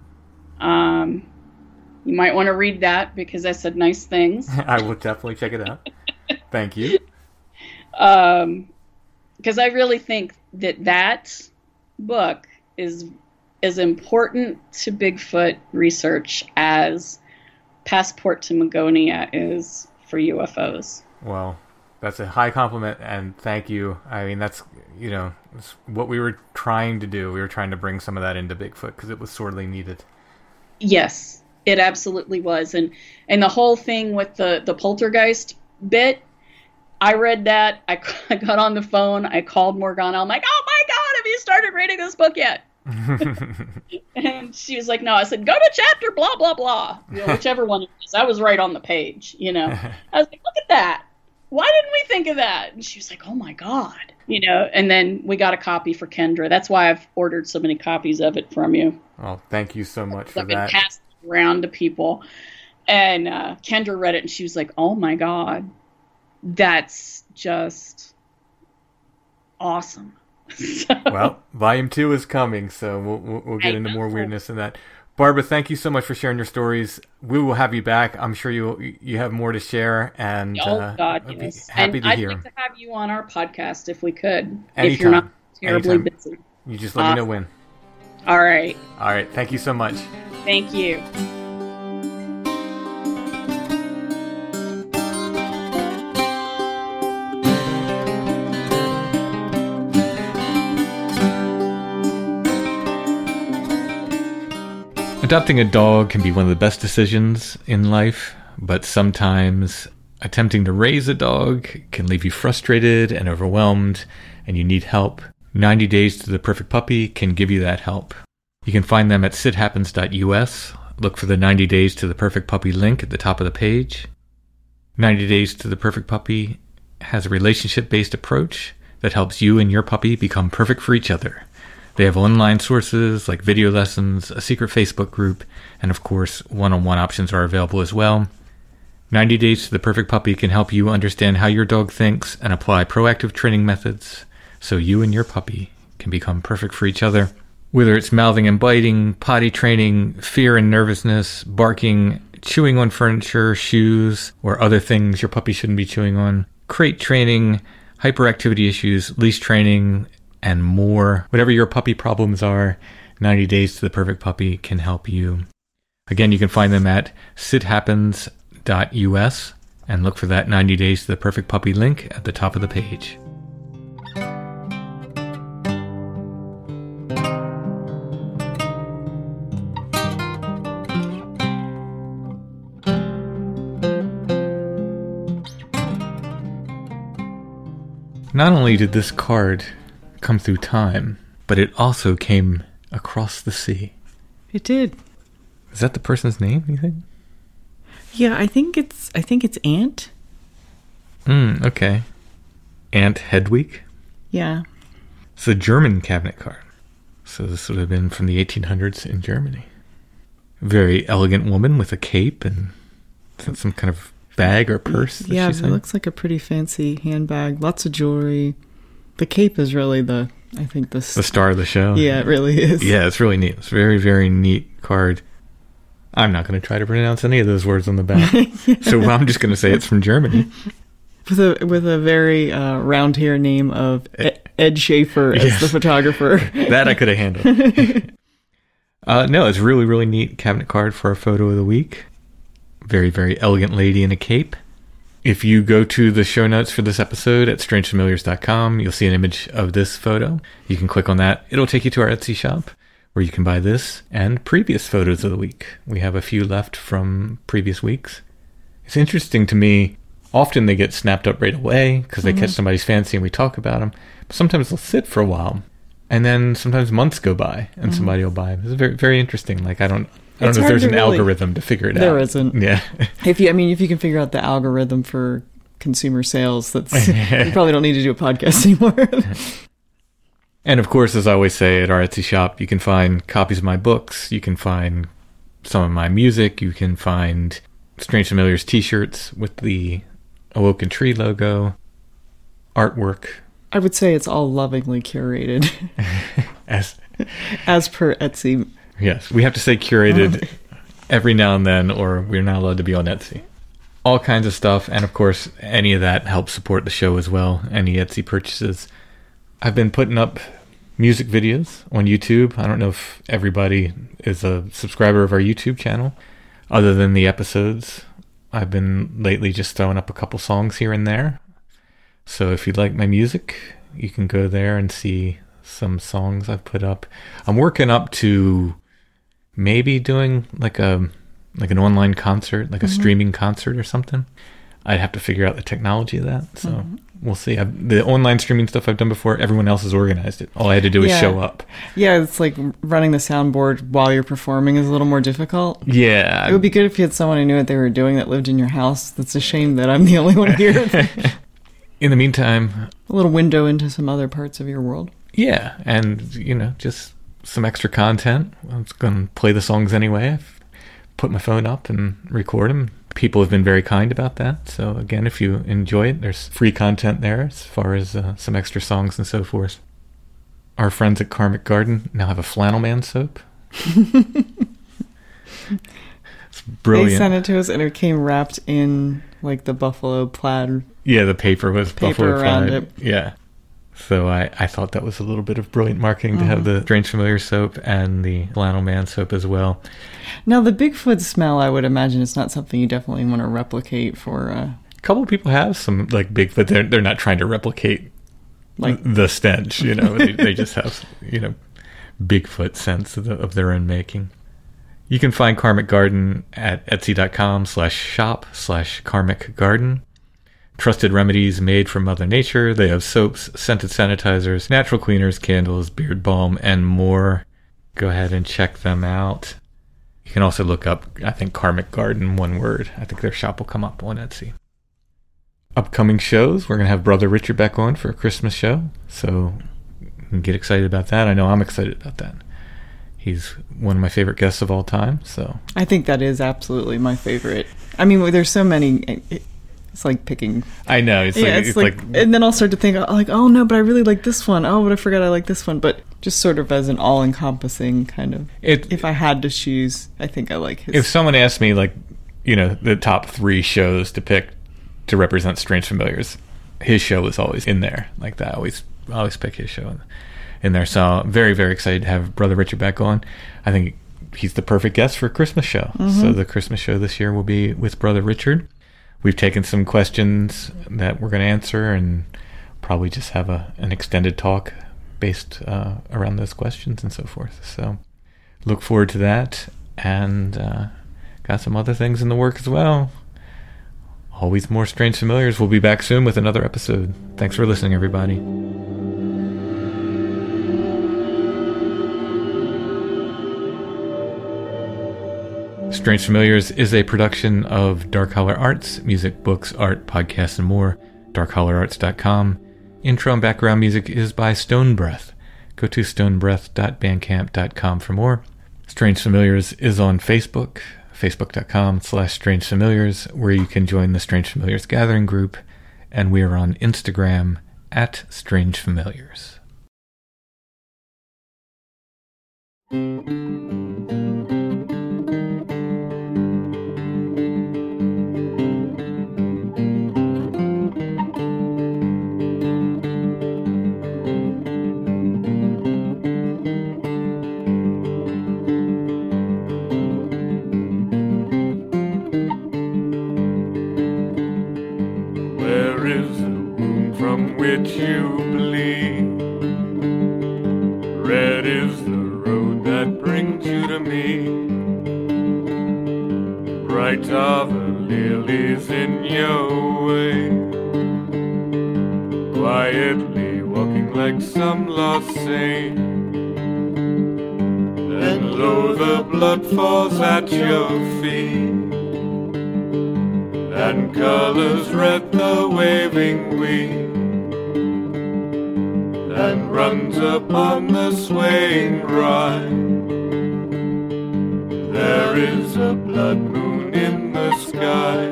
Speaker 6: Um, you might want to read that because I said nice things.
Speaker 7: I will definitely check it out. Thank you.
Speaker 6: Um, because I really think that that book is as important to Bigfoot research as Passport to Magonia is for U F Os.
Speaker 7: Well, that's a high compliment, and thank you. I mean, that's, you know, that's what we were trying to do. We were trying to bring some of that into Bigfoot because it was sorely needed.
Speaker 6: Yes, it absolutely was. And and the whole thing with the, the poltergeist bit, I read that. I, I got on the phone. I called Morgana. I'm like, oh my God, have you started reading this book yet? And she was like, no. I said, go to chapter blah, blah, blah. You know, whichever one it is. I was right on the page, you know. I was like, look at that. Why didn't we think of that? And she was like, oh my God. You know, and then we got a copy for Kendra. That's why I've ordered so many copies of it from you.
Speaker 7: Oh, thank you so much for
Speaker 6: I've
Speaker 7: that.
Speaker 6: been passing it around to people. And uh, Kendra read it and she was like, oh my God. That's just awesome. So,
Speaker 7: well, volume two is coming, so we'll we'll, we'll get I into know. more weirdness in that. Barbara, thank you so much for sharing your stories. We will have you back. I'm sure you you have more to share, and
Speaker 6: oh
Speaker 7: uh,
Speaker 6: God,
Speaker 7: I'd
Speaker 6: yes.
Speaker 7: be happy
Speaker 6: and
Speaker 7: to
Speaker 6: I'd
Speaker 7: hear.
Speaker 6: like to have you on our podcast if we could.
Speaker 7: Anytime.
Speaker 6: If you're not terribly
Speaker 7: Anytime.
Speaker 6: busy.
Speaker 7: You just let awesome. me know when.
Speaker 6: All right.
Speaker 7: All right. Thank you so much.
Speaker 6: Thank you.
Speaker 4: Adopting a dog can be one of the best decisions in life, but sometimes attempting to raise a dog can leave you frustrated and overwhelmed, and you need help. ninety Days to the Perfect Puppy can give you that help. You can find them at sit happens dot U S. Look for the ninety Days to the Perfect Puppy link at the top of the page. ninety Days to the Perfect Puppy has a relationship-based approach that helps you and your puppy become perfect for each other. They have online sources like video lessons, a secret Facebook group, and of course, one-on-one options are available as well. ninety Days to the Perfect Puppy can help you understand how your dog thinks and apply proactive training methods so you and your puppy can become perfect for each other. Whether it's mouthing and biting, potty training, fear and nervousness, barking, chewing on furniture, shoes, or other things your puppy shouldn't be chewing on, crate training, hyperactivity issues, leash training, and more. Whatever your puppy problems are, ninety Days to the Perfect Puppy can help you. Again, you can find them at sit happens dot U S and look for that ninety days to the perfect puppy link at the top of the page. Not only did this card come through time, but it also came across the sea.
Speaker 5: It did.
Speaker 4: Is that the person's name, you think?
Speaker 5: Yeah, I think it's I think it's Ant.
Speaker 4: Hmm, okay. Ant Hedwig?
Speaker 5: Yeah.
Speaker 4: It's a German cabinet card. So this would have been from the eighteen hundreds in Germany. Very elegant woman with a cape and some kind of bag or purse.
Speaker 5: Yeah, it looks like a pretty fancy handbag. Lots of jewelry. The cape is really the, I think, the...
Speaker 4: The star of the show.
Speaker 5: Yeah, it really is.
Speaker 4: Yeah, it's really neat. It's a very, very neat card. I'm not going to try to pronounce any of those words on the back. Yeah. So I'm just going to say it's from Germany.
Speaker 5: With a with a very uh, round here name of Ed, Ed Schaefer as yes. the photographer.
Speaker 4: That I could have handled. uh, no, it's a really, really neat cabinet card for our photo of the week. Very, very elegant lady in a cape. If you go to the show notes for this episode at strange familiars dot com, you'll see an image of this photo. You can click on that. It'll take you to our Etsy shop where you can buy this and previous photos of the week. We have a few left from previous weeks. It's interesting to me. Often they get snapped up right away because they mm-hmm. catch somebody's fancy and we talk about them. But sometimes they'll sit for a while. And then sometimes months go by and mm-hmm. somebody will buy them. It's very, very interesting. Like, I don't... I don't it's know if there's an really, algorithm to figure it
Speaker 5: there
Speaker 4: out.
Speaker 5: There isn't.
Speaker 4: Yeah.
Speaker 5: If you, I mean, if you can figure out the algorithm for consumer sales, that's you probably don't need to do a podcast anymore.
Speaker 4: And of course, as I always say, at our Etsy shop, you can find copies of my books. You can find some of my music. You can find Strange Familiars t-shirts with the Awoken Tree logo, artwork.
Speaker 5: I would say it's all lovingly curated.
Speaker 4: as
Speaker 5: as per Etsy.
Speaker 4: Yes, we have to say curated every now and then, or we're not allowed to be on Etsy. All kinds of stuff, and of course, any of that helps support the show as well, any Etsy purchases. I've been putting up music videos on YouTube. I don't know if everybody is a subscriber of our YouTube channel, other than the episodes. I've been lately just throwing up a couple songs here and there. So if you like my music, you can go there and see some songs I've put up. I'm working up to maybe doing like a like an online concert, like a mm-hmm. streaming concert or something. I'd have to figure out the technology of that. So mm-hmm. we'll see. I've, the online streaming stuff I've done before, everyone else has organized it. All I had to do
Speaker 5: yeah.
Speaker 4: is show up.
Speaker 5: Yeah, it's like running the soundboard while you're performing is a little more difficult.
Speaker 4: Yeah.
Speaker 5: It would be good if you had someone who knew what they were doing that lived in your house. That's a shame that I'm the only one here.
Speaker 4: In the meantime...
Speaker 5: A little window into some other parts of your world.
Speaker 4: Yeah, and, you know, just some extra content. I was going to play the songs anyway. I've put my phone up and record them. People have been very kind about that. So, again, if you enjoy it, there's free content there as far as uh, some extra songs and so forth. Our friends at Karmic Garden now have a Flannel Man soap. It's brilliant.
Speaker 5: They sent it to us, and it came wrapped in, like, the buffalo plaid.
Speaker 4: Yeah, the paper was
Speaker 5: paper
Speaker 4: buffalo
Speaker 5: around
Speaker 4: plaid.
Speaker 5: It.
Speaker 4: Yeah. So I, I thought that was a little bit of brilliant marketing to mm-hmm. have the Strange Familiar soap and the Flannel Man soap as well.
Speaker 5: Now, the Bigfoot smell, I would imagine, is not something you definitely want to replicate for... Uh...
Speaker 4: A couple of people have some, like, Bigfoot. They're, they're not trying to replicate like the stench, you know. they, they just have, you know, Bigfoot scents of, the, of their own making. You can find Karmic Garden at etsy.com slash shop slash Karmic Garden. Trusted remedies made from Mother Nature. They have soaps, scented sanitizers, natural cleaners, candles, beard balm, and more. Go ahead and check them out. You can also look up, I think, Karmic Garden, one word. I think their shop will come up on Etsy. Upcoming shows. We're going to have Brother Richard back on for a Christmas show. So you can get excited about that. I know I'm excited about that. He's one of my favorite guests of all time. So
Speaker 5: I think that is absolutely my favorite. I mean, there's so many... It, It's like picking.
Speaker 4: I know. It's,
Speaker 5: yeah,
Speaker 4: like,
Speaker 5: it's,
Speaker 4: it's
Speaker 5: like,
Speaker 4: like,
Speaker 5: and then I'll start to think, like, oh no, but I really like this one. Oh, but I forgot I like this one. But just sort of as an all-encompassing kind of. It, if I had to choose, I think I like his.
Speaker 4: If someone asked me, like, you know, the top three shows to pick to represent Strange Familiars, his show is always in there. Like that, I always, I always pick his show in, in there. So I'm very, very excited to have Brother Richard back on. I think he's the perfect guest for a Christmas show. Mm-hmm. So the Christmas show this year will be with Brother Richard. We've taken some questions that we're going to answer and probably just have a an extended talk based uh, around those questions and so forth. So look forward to that, and uh, got some other things in the work as well. Always more Strange Familiars. We'll be back soon with another episode. Thanks for listening, everybody. Strange Familiars is a production of Dark Holler Arts, music, books, art, podcasts, and more. dark holler arts dot com. Intro and background music is by Stone Breath. Go to stone breath dot bandcamp dot com for more. Strange Familiars is on Facebook, facebook dot com slash strange familiars, where you can join the Strange Familiars Gathering group, and we are on Instagram at Strange Familiars.
Speaker 8: Which you bleed. Red is the road that brings you to me. Bright are the lilies in your way, quietly walking like some lost saint. And lo, the blood falls at your feet, and colors red the waving wheat, and runs upon the swaying ride. There is a blood moon in the sky.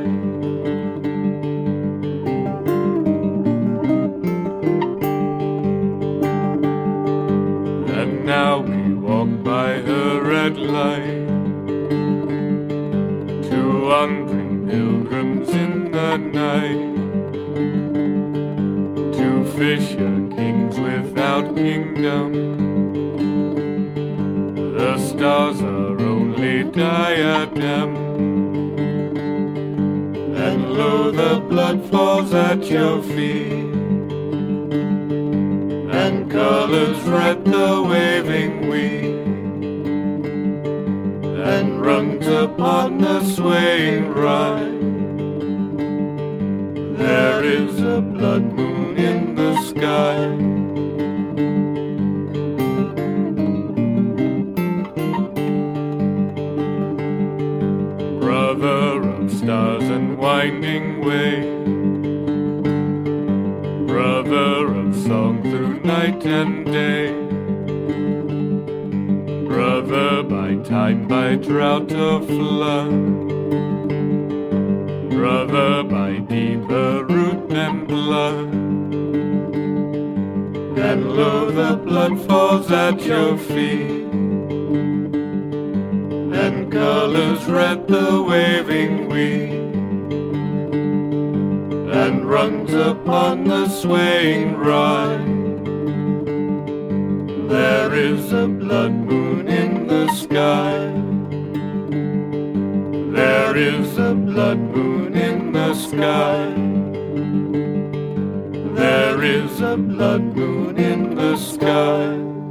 Speaker 8: And now we walk by the red light, two wandering pilgrims in the night, two fisher kings without kingdom. The stars are only diadem, and lo, the blood falls at your feet, and colors red the waving wheat, and runs upon the swaying ride. There is a blood moon in the sky. Brother of stars and winding way, brother of song through night and day, brother by time, by drought or flood, brother by deeper root and blood. And lo, the blood falls at your feet, and colors red the waving wheat, and runs upon the swaying ride. There is a blood moon in the sky. There is a blood moon in the sky. There is a blood moon in the sky.